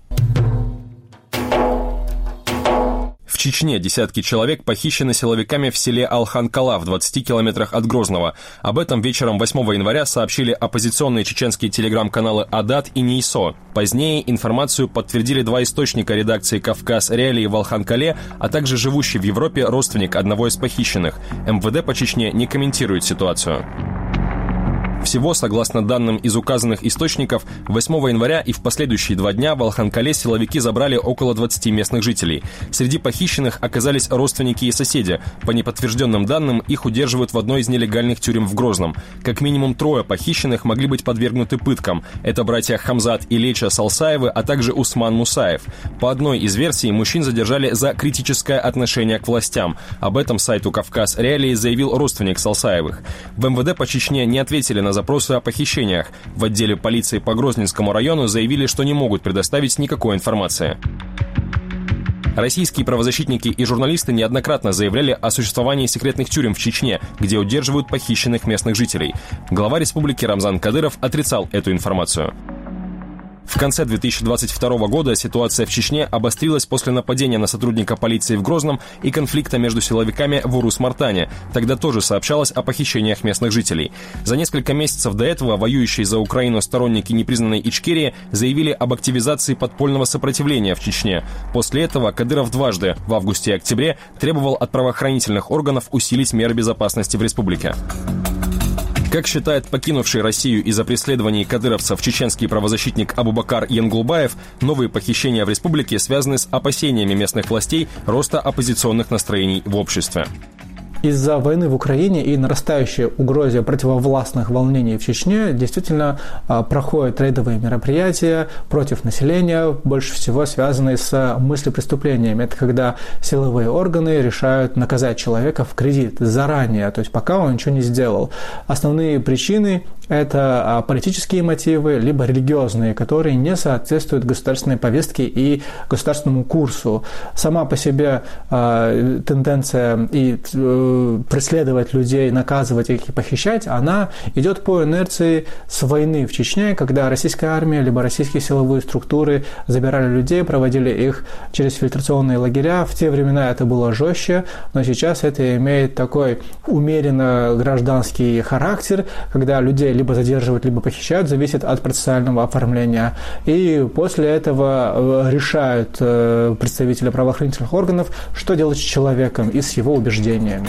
Speaker 18: В Чечне десятки человек похищены силовиками в селе Алхан-Кала в 20 километрах от Грозного. Об этом вечером 8 января сообщили оппозиционные чеченские телеграм-каналы «Адат» и «Нейсо». Позднее информацию подтвердили два источника редакции «Кавказ Реалии» в Алхан-Кале, а также живущий в Европе родственник одного из похищенных. МВД по Чечне не комментирует ситуацию. Всего, согласно данным из указанных источников, 8 января и в последующие 2 дня в Алхан-Кале силовики забрали около 20 местных жителей. Среди похищенных оказались родственники и соседи. По неподтвержденным данным, их удерживают в одной из нелегальных тюрем в Грозном. Как минимум 3 похищенных могли быть подвергнуты пыткам. Это братья Хамзат и Леча Салсаевы, а также Усман Мусаев. По одной из версий, мужчин задержали за критическое отношение к властям. Об этом сайту «Кавказ Реалии» заявил родственник Салсаевых. В МВД по Чечне не ответили на запросы о похищениях. В отделе полиции по Грозненскому району заявили, что не могут предоставить никакой информации. Российские правозащитники и журналисты неоднократно заявляли о существовании секретных тюрем в Чечне, где удерживают похищенных местных жителей. Глава республики Рамзан Кадыров отрицал эту информацию. В конце 2022 года ситуация в Чечне обострилась после нападения на сотрудника полиции в Грозном и конфликта между силовиками в Урус-Мартане. Тогда тоже сообщалось о похищениях местных жителей. За несколько месяцев до этого воюющие за Украину сторонники непризнанной Ичкерии заявили об активизации подпольного сопротивления в Чечне. После этого Кадыров дважды, в августе и октябре, требовал от правоохранительных органов усилить меры безопасности в республике. Как считает покинувший Россию из-за преследований кадыровцев чеченский правозащитник Абубакар Янгулбаев, новые похищения в республике связаны с опасениями местных властей роста оппозиционных настроений в обществе.
Speaker 20: Из-за войны в Украине и нарастающей угрозе противовластных волнений в Чечне действительно проходят рейдовые мероприятия против населения, больше всего связанные с мыслепреступлениями. Это когда силовые органы решают наказать человека в кредит заранее, то есть пока он ничего не сделал. Основные причины – это политические мотивы, либо религиозные, которые не соответствуют государственной повестке и государственному курсу. Сама по себе тенденция и преследовать людей, наказывать их и похищать, она идет по инерции с войны в Чечне, когда российская армия либо российские силовые структуры забирали людей, проводили их через фильтрационные лагеря. В те времена это было жестче, но сейчас это имеет такой умеренно гражданский характер, когда людей либо задерживают, либо похищают, зависит от процессуального оформления. И после этого решают представители правоохранительных органов, что делать с человеком и с его убеждениями.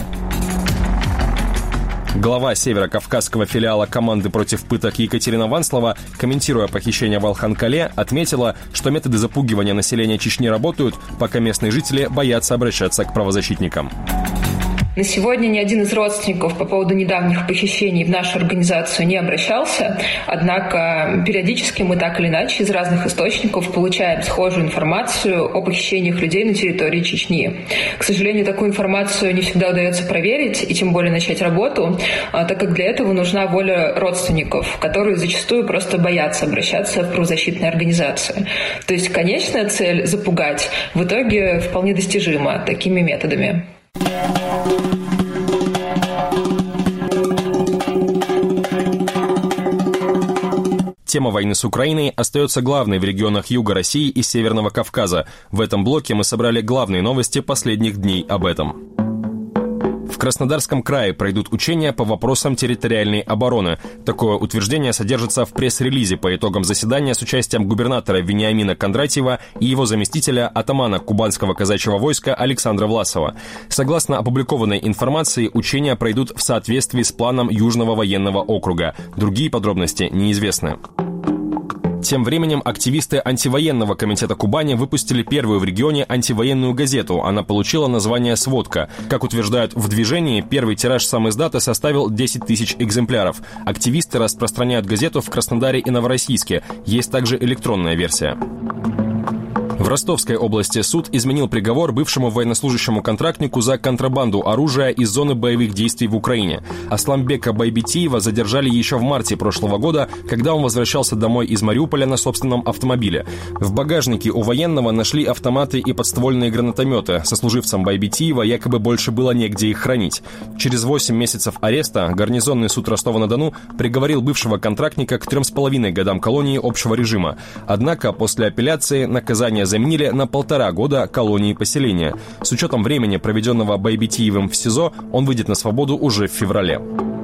Speaker 18: Глава северокавказского филиала команды против пыток Екатерина Ванслова, комментируя похищение в Алхан-Кале, отметила, что методы запугивания населения Чечни работают, пока местные жители боятся обращаться к правозащитникам.
Speaker 21: На сегодня ни один из родственников по поводу недавних похищений в нашу организацию не обращался, однако периодически мы так или иначе из разных источников получаем схожую информацию о похищениях людей на территории Чечни. К сожалению, такую информацию не всегда удается проверить и тем более начать работу, так как для этого нужна воля родственников, которые зачастую просто боятся обращаться в правозащитные организации. То есть конечная цель – запугать в итоге вполне достижима такими методами.
Speaker 18: тема войны с Украиной остается главной в регионах Юга России и Северного Кавказа. В этом блоке мы собрали главные новости последних дней об этом. В Краснодарском крае пройдут учения по вопросам территориальной обороны. Такое утверждение содержится в пресс-релизе по итогам заседания с участием губернатора Вениамина Кондратьева и его заместителя атамана Кубанского казачьего войска Александра Власова. Согласно опубликованной информации, учения пройдут в соответствии с планом Южного военного округа. Другие подробности неизвестны. Тем временем активисты антивоенного комитета Кубани выпустили первую в регионе антивоенную газету. Она получила название «Сводка». Как утверждают в движении, первый тираж сам-издата составил 10 тысяч экземпляров. Активисты распространяют газету в Краснодаре и Новороссийске. Есть также электронная версия. В Ростовской области суд изменил приговор бывшему военнослужащему контрактнику за контрабанду оружия из зоны боевых действий в Украине. Асламбека Байбитиева задержали еще в марте прошлого года, когда он возвращался домой из Мариуполя на собственном автомобиле. В багажнике у военного нашли автоматы и подствольные гранатометы. Сослуживцам Байбитиева якобы больше было негде их хранить. Через 8 месяцев ареста гарнизонный суд Ростова-на-Дону приговорил бывшего контрактника к 3,5 годам колонии общего режима. Однако после апелляции наказание заменили на 1,5 года колонии поселения. С учетом времени, проведенного Байбитиевым в СИЗО, он выйдет на свободу уже в феврале.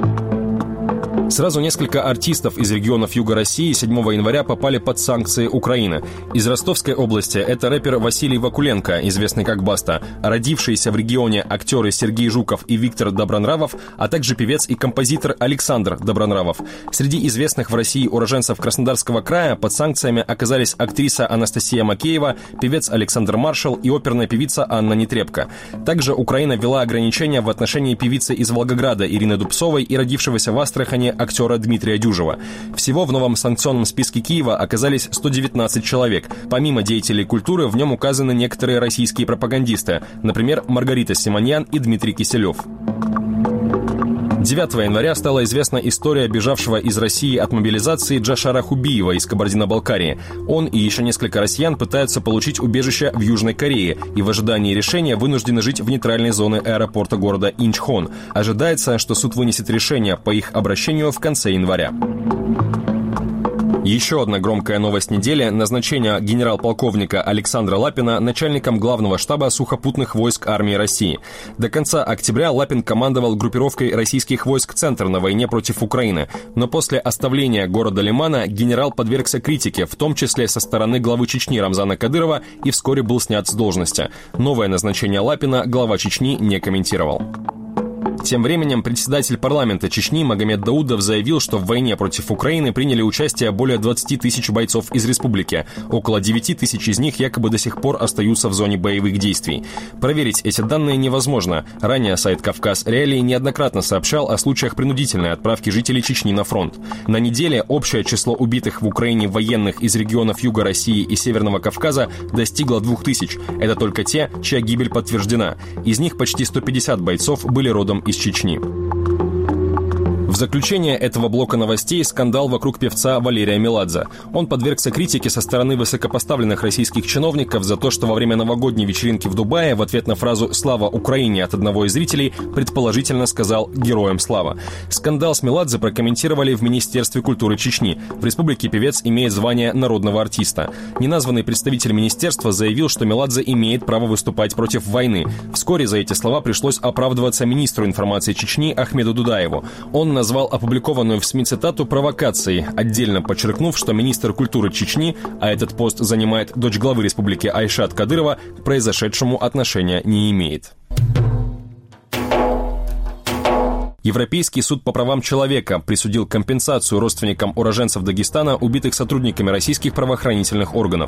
Speaker 18: Сразу несколько артистов из регионов Юга России 7 января попали под санкции Украины. Из Ростовской области это рэпер Василий Вакуленко, известный как Баста, родившиеся в регионе актеры Сергей Жуков и Виктор Добронравов, а также певец и композитор Александр Добронравов. Среди известных в России уроженцев Краснодарского края под санкциями оказались актриса Анастасия Макеева, певец Александр Маршал и оперная певица Анна Нетребко. Также Украина ввела ограничения в отношении певицы из Волгограда Ирины Дубцовой и родившегося в Астрахани актера Дмитрия Дюжева. Всего в новом санкционном списке Киева оказались 119 человек. Помимо деятелей культуры, в нем указаны некоторые российские пропагандисты, например, Маргарита Симоньян и Дмитрий Киселев. 9 января стала известна история бежавшего из России от мобилизации Джашара Хубиева из Кабардино-Балкарии. Он и еще несколько россиян пытаются получить убежище в Южной Корее и в ожидании решения вынуждены жить в нейтральной зоне аэропорта города Инчхон. Ожидается, что суд вынесет решение по их обращению в конце января. Еще одна громкая новость недели – назначение генерал-полковника Александра Лапина начальником главного штаба сухопутных войск армии России. До конца октября Лапин командовал группировкой российских войск «Центр» на войне против Украины. Но после оставления города Лимана генерал подвергся критике, в том числе со стороны главы Чечни Рамзана Кадырова, и вскоре был снят с должности. Новое назначение Лапина глава Чечни не комментировал. Тем временем председатель парламента Чечни Магомед Даудов заявил, что в войне против Украины приняли участие более 20 тысяч бойцов из республики. Около 9 тысяч из них якобы до сих пор остаются в зоне боевых действий. Проверить эти данные невозможно. Ранее сайт «Кавказ Реалии» неоднократно сообщал о случаях принудительной отправки жителей Чечни на фронт. На неделе общее число убитых в Украине военных из регионов Юга России и Северного Кавказа достигло 2000. Это только те, чья гибель подтверждена. Из них почти 150 бойцов были родом из Чечни. В заключение этого блока новостей скандал вокруг певца Валерия Меладзе. Он подвергся критике со стороны высокопоставленных российских чиновников за то, что во время новогодней вечеринки в Дубае в ответ на фразу «Слава Украине» от одного из зрителей предположительно сказал «Героям слава». Скандал с Меладзе прокомментировали в Министерстве культуры Чечни. В республике певец имеет звание народного артиста. Неназванный представитель министерства заявил, что Меладзе имеет право выступать против войны. Вскоре за эти слова пришлось оправдываться министру информации Чечни Ахмеду Дудаеву. Он назвал опубликованную в СМИ цитату провокацией, отдельно подчеркнув, что министр культуры Чечни, а этот пост занимает дочь главы республики Айшат Кадырова, к произошедшему отношения не имеет. Европейский суд по правам человека присудил компенсацию родственникам уроженцев Дагестана, убитых сотрудниками российских правоохранительных органов.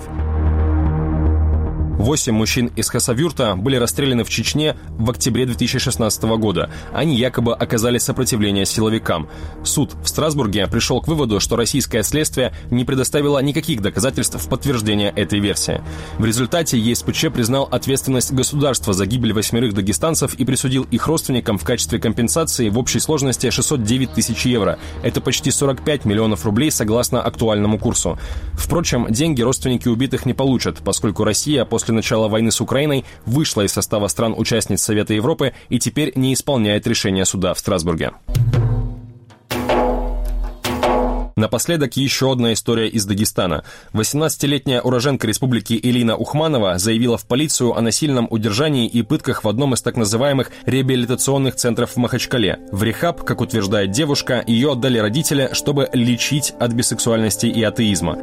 Speaker 18: 8 мужчин из Хасавюрта были расстреляны в Чечне в октябре 2016 года. Они якобы оказали сопротивление силовикам. Суд в Страсбурге пришел к выводу, что российское следствие не предоставило никаких доказательств в подтверждение этой версии. В результате ЕСПЧ признал ответственность государства за гибель 8 дагестанцев и присудил их родственникам в качестве компенсации в общей сложности 609 тысяч евро. Это почти 45 миллионов рублей согласно актуальному курсу. Впрочем, деньги родственники убитых не получат, поскольку Россия после начала войны с Украиной вышла из состава стран-участниц Совета Европы и теперь не исполняет решение суда в Страсбурге. Напоследок еще одна история из Дагестана. 18-летняя уроженка республики Элина Ухманова заявила в полицию о насильном удержании и пытках в одном из так называемых реабилитационных центров в Махачкале. В рехаб, как утверждает девушка, ее отдали родители, чтобы лечить от бисексуальности и атеизма.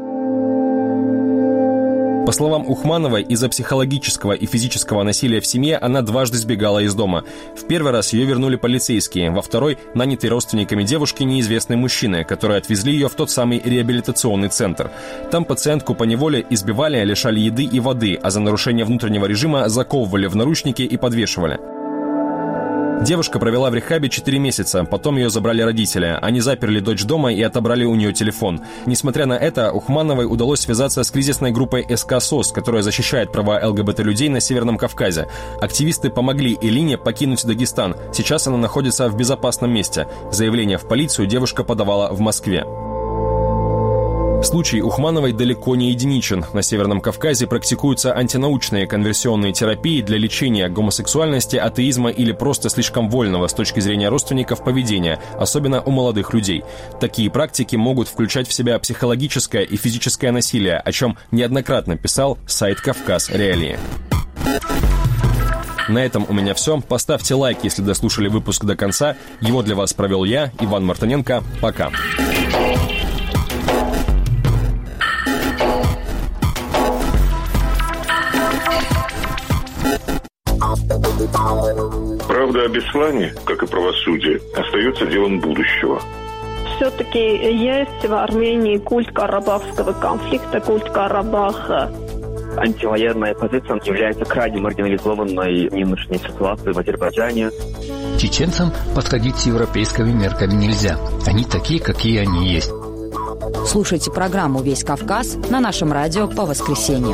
Speaker 18: По словам Ухмановой, из-за психологического и физического насилия в семье она дважды сбегала из дома. В первый раз ее вернули полицейские, во второй – нанятый родственниками девушки неизвестный мужчина, которые отвезли ее в тот самый реабилитационный центр. Там пациентку поневоле избивали, лишали еды и воды, а за нарушение внутреннего режима заковывали в наручники и подвешивали. Девушка провела в рехабе 4 месяца, потом ее забрали родители. Они заперли дочь дома и отобрали у нее телефон. Несмотря на это, Ухмановой удалось связаться с кризисной группой СК СОС, которая защищает права ЛГБТ-людей на Северном Кавказе. Активисты помогли Элине покинуть Дагестан. Сейчас она находится в безопасном месте. Заявление в полицию девушка подавала в Москве. Случай Ухмановой далеко не единичен. На Северном Кавказе практикуются антинаучные конверсионные терапии для лечения гомосексуальности, атеизма или просто слишком вольного с точки зрения родственников поведения, особенно у молодых людей. Такие практики могут включать в себя психологическое и физическое насилие, о чем неоднократно писал сайт «Кавказ Реалии». На этом у меня все. Поставьте лайк, если дослушали выпуск до конца. Его для вас провел я, Иван Мартыненко. Пока.
Speaker 3: Правда о Беслане, как и правосудие, остается делом будущего.
Speaker 22: Все-таки есть в Армении культ карабахского конфликта, культ Карабаха.
Speaker 23: Антивоенная позиция является крайне маргинализованной в нынешней ситуации в Азербайджане.
Speaker 24: Чеченцам подходить с европейскими мерками нельзя. Они такие, какие они есть.
Speaker 16: Слушайте программу «Весь Кавказ» на нашем радио по воскресеньям.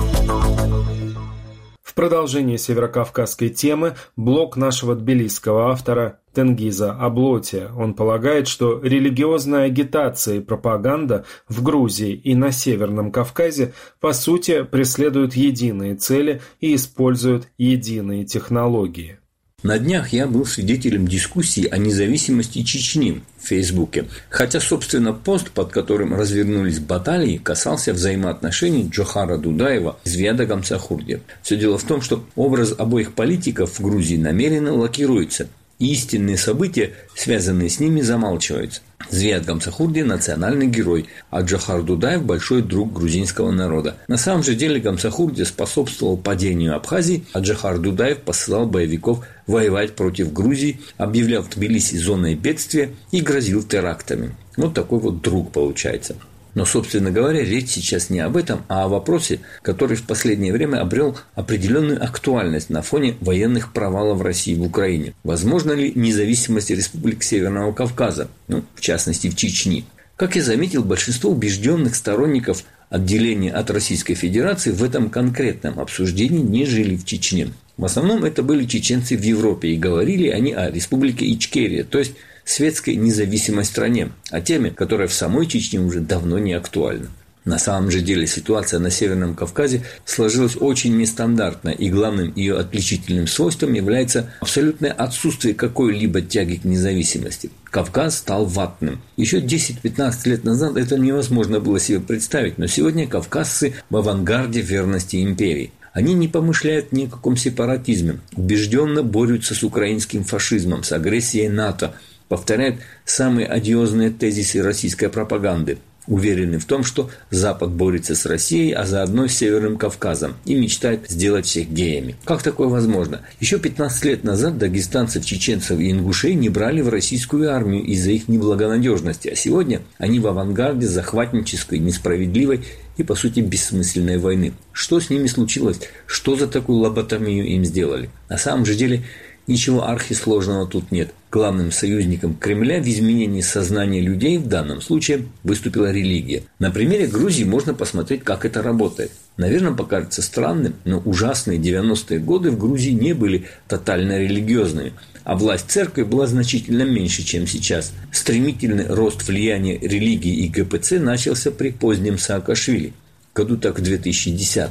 Speaker 1: В продолжение северокавказской темы блог нашего тбилисского автора Тенгиза Аблотия. Он полагает, что религиозная агитация и пропаганда в Грузии и на Северном Кавказе по сути преследуют единые цели и используют единые технологии.
Speaker 25: На днях я был свидетелем дискуссии о независимости Чечни в Фейсбуке, хотя, собственно, пост, под которым развернулись баталии, касался взаимоотношений Джохара Дудаева и Звияда Гамсахурди. Все дело в том, что образ обоих политиков в Грузии намеренно лакируется, и истинные события, связанные с ними, замалчиваются. Звияд Гамсахурди – национальный герой, а Джохар Дудаев – большой друг грузинского народа. На самом же деле Гамсахурди способствовал падению Абхазии, а Джохар Дудаев посылал боевиков воевать против Грузии, объявлял Тбилиси зоной бедствия и грозил терактами. Вот такой вот друг получается. Но, собственно говоря, речь сейчас не об этом, а о вопросе, который в последнее время обрел определенную актуальность на фоне военных провалов России в Украине. Возможно ли независимость республик Северного Кавказа, в частности в Чечне? Как я заметил, большинство убежденных сторонников отделения от Российской Федерации в этом конкретном обсуждении не жили в Чечне. В основном это были чеченцы в Европе, и говорили они о республике Ичкерия, то есть светской независимой стране, о теме, которая в самой Чечне уже давно не актуальна. На самом же деле ситуация на Северном Кавказе сложилась очень нестандартно, и главным ее отличительным свойством является абсолютное отсутствие какой-либо тяги к независимости. Кавказ стал ватным. Еще 10-15 лет назад это невозможно было себе представить, но сегодня кавказцы в авангарде верности империи. Они не помышляют ни о каком сепаратизме, убежденно борются с украинским фашизмом, с агрессией НАТО, повторяют самые одиозные тезисы российской пропаганды, уверены в том, что Запад борется с Россией, а заодно с Северным Кавказом, и мечтает сделать всех геями. Как такое возможно? Еще 15 лет назад дагестанцев, чеченцев и ингушей не брали в российскую армию из-за их неблагонадежности, а сегодня они в авангарде захватнической, несправедливой и, по сути, бессмысленной войны. Что с ними случилось? Что за такую лоботомию им сделали? На самом же деле ничего архисложного тут нет. Главным союзником Кремля в изменении сознания людей в данном случае выступила религия. На примере Грузии можно посмотреть, как это работает. Наверное, покажется странным, но ужасные 90-е годы в Грузии не были тотально религиозными, а власть церкви была значительно меньше, чем сейчас. Стремительный рост влияния религии и ГПЦ начался при позднем Саакашвили, году так в 2010-м.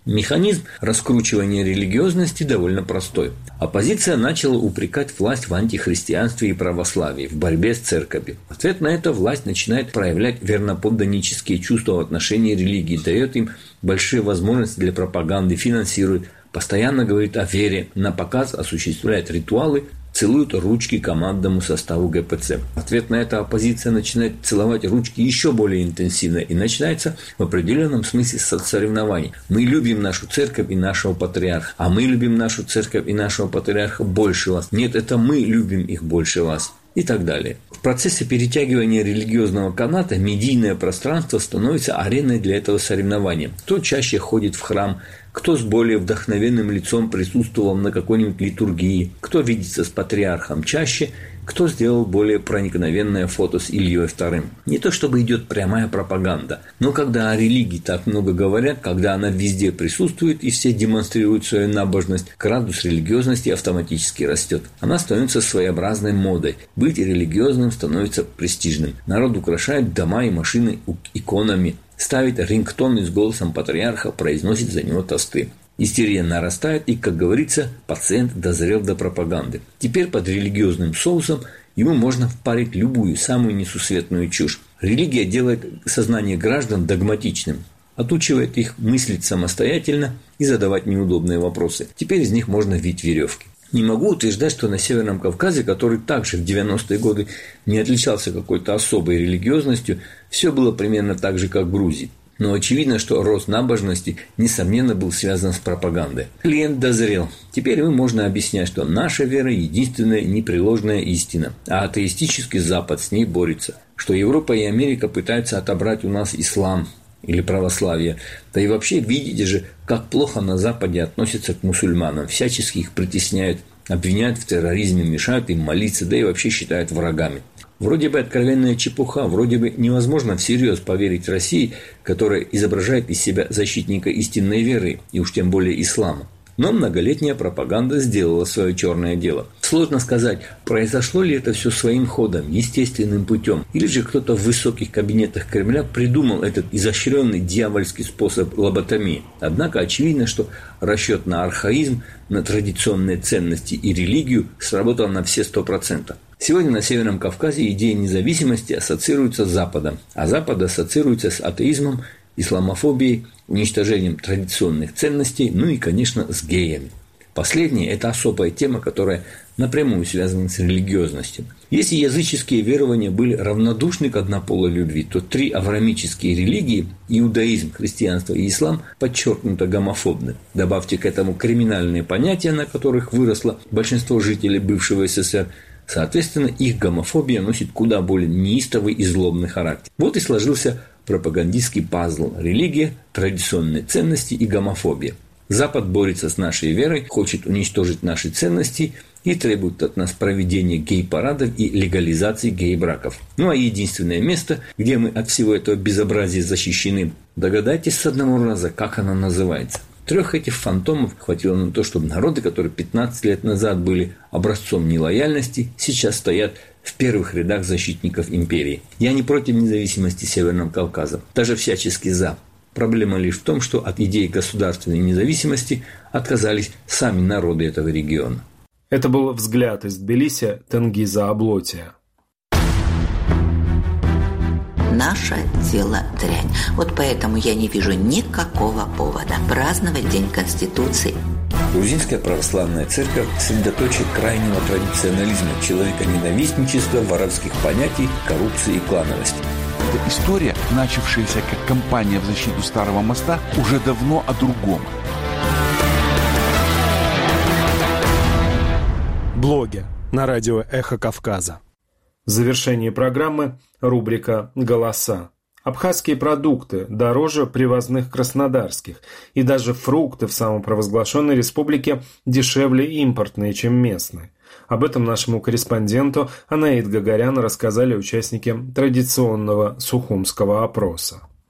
Speaker 25: Механизм раскручивания религиозности довольно простой. Оппозиция начала упрекать власть в антихристианстве и православии, в борьбе с церковью. В ответ на это власть начинает проявлять верноподданнические чувства в отношении религии, дает им большие возможности для пропаганды, финансирует, постоянно говорит о вере, на показ осуществляет ритуалы, целуют ручки командному составу ГПЦ. В ответ на это оппозиция начинает целовать ручки еще более интенсивно, и начинается в определенном смысле соревнований. Мы любим нашу церковь и нашего патриарха, а мы любим нашу церковь и нашего патриарха больше вас. Нет, это мы любим их больше вас. И так далее. В процессе перетягивания религиозного каната медийное пространство становится ареной для этого соревнования. Кто чаще ходит в храм, кто с более вдохновенным лицом присутствовал на какой-нибудь литургии, кто видится с патриархом чаще, кто сделал более проникновенное фото с Ильей II. Не то чтобы идет прямая пропаганда, но когда о религии так много говорят, когда она везде присутствует и все демонстрируют свою набожность, градус религиозности автоматически растет. Она становится своеобразной модой. Быть религиозным становится престижным. Народ украшает дома и машины иконами, ставит рингтоны с голосом патриарха, произносит за него тосты. Истерия нарастает, и, как говорится, пациент дозрел до пропаганды. Теперь под религиозным соусом ему можно впарить любую, самую несусветную чушь. Религия делает сознание граждан догматичным, отучивает их мыслить самостоятельно и задавать неудобные вопросы. Теперь из них можно вить веревки. Не могу утверждать, что на Северном Кавказе, который также в 90-е годы не отличался какой-то особой религиозностью, все было примерно так же, как в Грузии. Но очевидно, что рост набожности, несомненно, был связан с пропагандой. Клиент дозрел. Теперь ему можно объяснять, что наша вера – единственная непреложная истина, а атеистический Запад с ней борется. Что Европа и Америка пытаются отобрать у нас ислам или православие. Да и вообще, видите же, как плохо на Западе относятся к мусульманам. Всячески их притесняют, обвиняют в терроризме, мешают им молиться, да и вообще считают врагами. Вроде бы откровенная чепуха, вроде бы невозможно всерьез поверить России, которая изображает из себя защитника истинной веры, и уж тем более ислама. Но многолетняя пропаганда сделала свое черное дело. Сложно сказать, произошло ли это все своим ходом, естественным путем, или же кто-то в высоких кабинетах Кремля придумал этот изощренный дьявольский способ лоботомии. Однако очевидно, что расчет на архаизм, на традиционные ценности и религию сработал на все 100%. Сегодня на Северном Кавказе идея независимости ассоциируется с Западом, а Запад ассоциируется с атеизмом, исламофобией, уничтожением традиционных ценностей, ну и, конечно, с геями. Последнее – это особая тема, которая напрямую связана с религиозностью. Если языческие верования были равнодушны к однополой любви, то три авраамические религии – иудаизм, христианство и ислам – подчеркнуто гомофобны. Добавьте к этому криминальные понятия, на которых выросло большинство жителей бывшего СССР. Соответственно, их гомофобия носит куда более неистовый и злобный характер. Вот и сложился пропагандистский пазл – религия, традиционные ценности и гомофобия. Запад борется с нашей верой, хочет уничтожить наши ценности и требует от нас проведения гей-парадов и легализации гей-браков. Ну а единственное место, где мы от всего этого безобразия защищены, догадайтесь с одного раза, как оно называется. Трех этих фантомов хватило на то, чтобы народы, которые 15 лет назад были образцом нелояльности, сейчас стоят в первых рядах защитников империи. Я не против независимости Северного Кавказа, даже всячески за. Проблема лишь в том, что от идеи государственной независимости отказались сами народы этого региона.
Speaker 1: Это был взгляд из Тбилиси Тенгиза Аблотия.
Speaker 4: Наше дело дрянь. Вот поэтому я не вижу никакого повода праздновать День Конституции.
Speaker 25: Грузинская православная церковь – средоточие крайнего традиционализма, человеконенавистничества, воровских понятий, коррупции и клановости.
Speaker 5: Эта история, начавшаяся как кампания в защиту Старого моста, уже давно о другом.
Speaker 1: Блоги на радио «Эхо Кавказа». В завершении программы рубрика «Голоса». Абхазские продукты дороже привозных краснодарских, и даже фрукты в самопровозглашенной республике дешевле импортные, чем местные. Об этом нашему корреспонденту Анаид Гагарян рассказали участники традиционного сухумского опроса.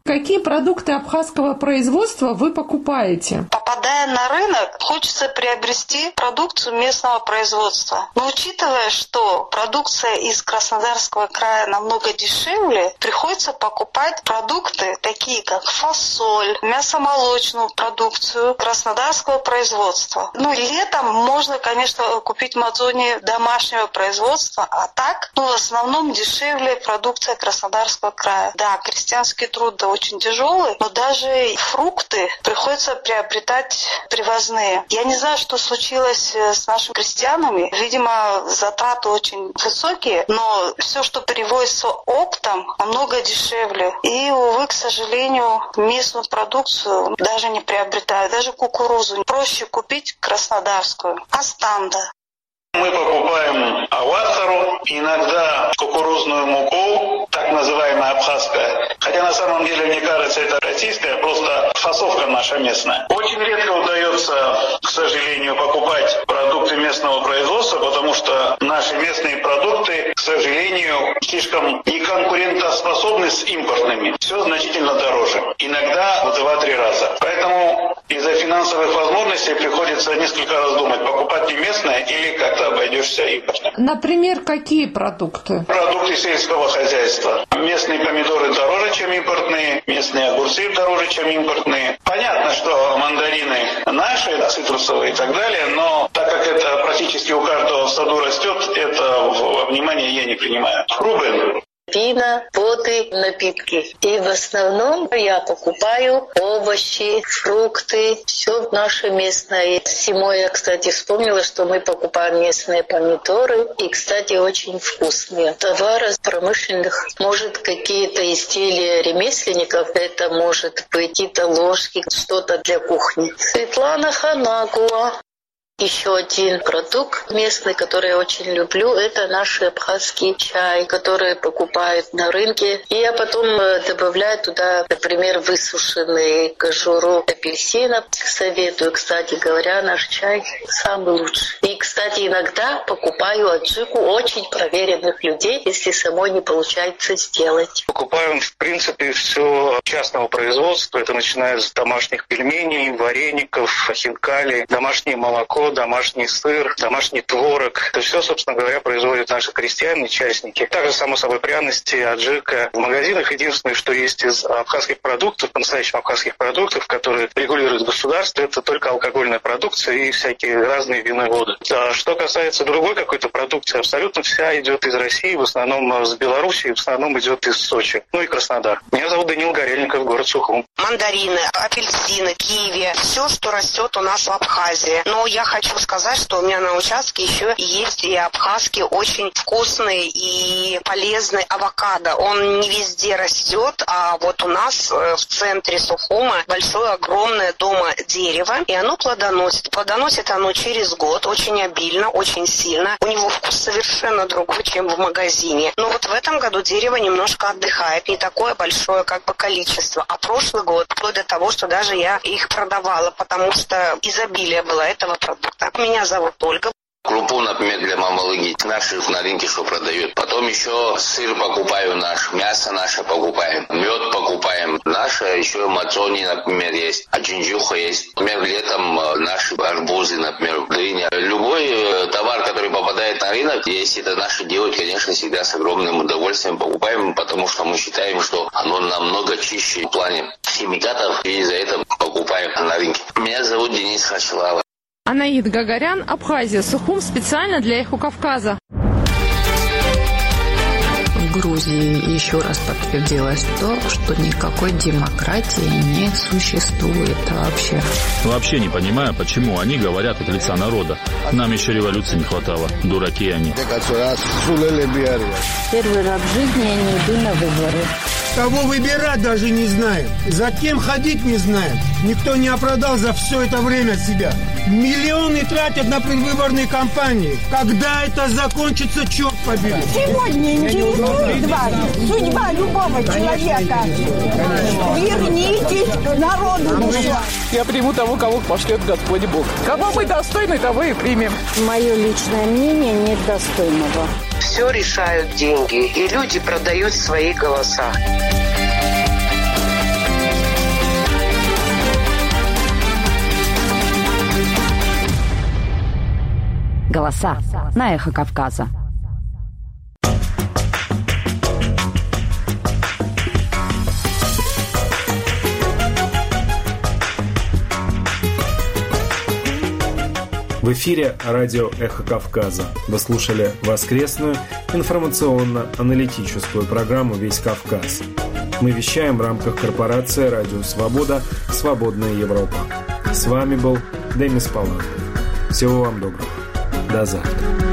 Speaker 6: Какие продукты абхазского производства вы покупаете?
Speaker 7: Попадая на рынок, хочется приобрести продукцию местного производства. Но учитывая, что продукция из Краснодарского края намного дешевле, приходится покупать продукты, такие как фасоль, мясомолочную продукцию краснодарского производства. Летом можно, конечно, купить мадзони домашнего производства, а так, в основном дешевле продукция Краснодарского края. Да, крестьянский труд очень тяжелый, но даже фрукты приходится приобретать привозные. Я не знаю, что случилось с нашими крестьянами. Видимо, затраты очень высокие, но все, что перевозится оптом, намного дешевле. И, увы, к сожалению, местную продукцию даже не приобретаю. Даже кукурузу проще купить краснодарскую. Астанда.
Speaker 8: Мы покупаем аватару, иногда кукурузную муку, так называемая абхазская. Хотя на самом деле, мне кажется, это российская, просто фасовка наша местная. Очень редко удается, к сожалению, покупать продукты местного производства, потому что наши местные продукты, к сожалению, слишком неконкурентоспособны с импортными. Все значительно дороже. Иногда в 2-3 раза. Поэтому из-за финансовых возможностей приходится несколько раз думать, покупать ли местное или как-то обойдешься импортным.
Speaker 6: Например, какие продукты?
Speaker 8: Продукты сельского хозяйства. Местные помидоры дороже, чем импортные, местные огурцы дороже, чем импортные. Понятно, что мандарины наши, цитрусовые и так далее, но так как это практически у каждого в саду растет, это во внимание я не принимаю. Рубль.
Speaker 9: Вина, воды, напитки. И в основном я покупаю овощи, фрукты, все наше местное. Зимой я, кстати, вспомнила, что мы покупаем местные помидоры. И, кстати, очень вкусные. Товары промышленных, может, какие-то изделия ремесленников, это может быть какие-то ложки, что-то для кухни. Светлана Ханагуа. Еще один продукт местный, который я очень люблю, это наш абхазский чай, который покупают на рынке. И я потом добавляю туда, например, высушенный кожуру апельсина. Советую, кстати говоря, наш чай самый лучший. И, кстати, иногда покупаю аджику очень проверенных людей, если самой не получается сделать.
Speaker 8: Покупаем, в принципе, все частного производства. Это начиная с домашних пельменей, вареников, хинкали, домашнее молоко, домашний сыр, домашний творог. Это все, собственно говоря, производят наши крестьяне, частники. Также, само собой, пряности, аджика. В магазинах единственное, что есть из абхазских продуктов, по-настоящему абхазских продуктов, которые регулирует государство, это только алкогольная продукция и всякие разные виноводы. А что касается другой какой-то продукции, абсолютно вся идет из России, в основном с Белоруссии, в основном идет из Сочи, и Краснодар. Меня зовут Данил Горельников, город Сухум.
Speaker 7: Мандарины, апельсины, киви, все, что растет у нас в Абхазии. Но я хочу сказать, что у меня на участке еще есть и абхазский очень вкусный и полезный авокадо. Он не везде растет, а вот у нас в центре Сухума большое, огромное дома дерево, и оно плодоносит. Плодоносит оно через год, очень обильно, очень сильно. У него вкус совершенно другой, чем в магазине. Но вот в этом году дерево немножко отдыхает, не такое большое количество. А прошлый год, вплоть до того, что даже я их продавала, потому что изобилие было этого продукта. Меня зовут Ольга.
Speaker 10: Крупу, например, для мамалыги наши на рынке что продают. Потом еще сыр покупаю наш, мясо наше покупаем, мед покупаем. Наше еще мацони, например, есть, а джинджуха есть. Например, летом наши арбузы, например, дыня. Любой товар, который попадает на рынок, если это наши делают, конечно, всегда с огромным удовольствием покупаем, потому что мы считаем, что оно намного чище в плане химикатов, и из-за этого покупаем на рынке. Меня зовут Денис Хачилава.
Speaker 6: Анаид Гагарян, Абхазия, Сухум, специально для Эхо Кавказа.
Speaker 26: В Грузии еще раз подтвердилось то, что никакой демократии не существует вообще.
Speaker 27: Вообще не понимаю, почему они говорят от лица народа. Нам еще революции не хватало. Дураки они.
Speaker 26: Первый раз в жизни я не иду на выборы.
Speaker 28: Кого выбирать даже не знаем. За кем ходить не знаем. Никто не оправдал за все это время себя. Миллионы тратят на предвыборные кампании. Когда это закончится, черт побери.
Speaker 29: Сегодня интересует вас судьба любого человека. Вернитесь к народу.
Speaker 30: Я приму того, кого пошлет Господь Бог. Кого мы достойны, того и примем.
Speaker 26: Мое личное мнение нет достойного.
Speaker 7: Все решают деньги, и люди продают свои голоса.
Speaker 16: Голоса на Эхо Кавказа.
Speaker 1: В эфире радио «Эхо Кавказа». Вы слушали воскресную информационно-аналитическую программу «Весь Кавказ». Мы вещаем в рамках корпорации «Радио Свобода. Свободная Европа». С вами был Демис Палантов. Всего вам доброго. До завтра.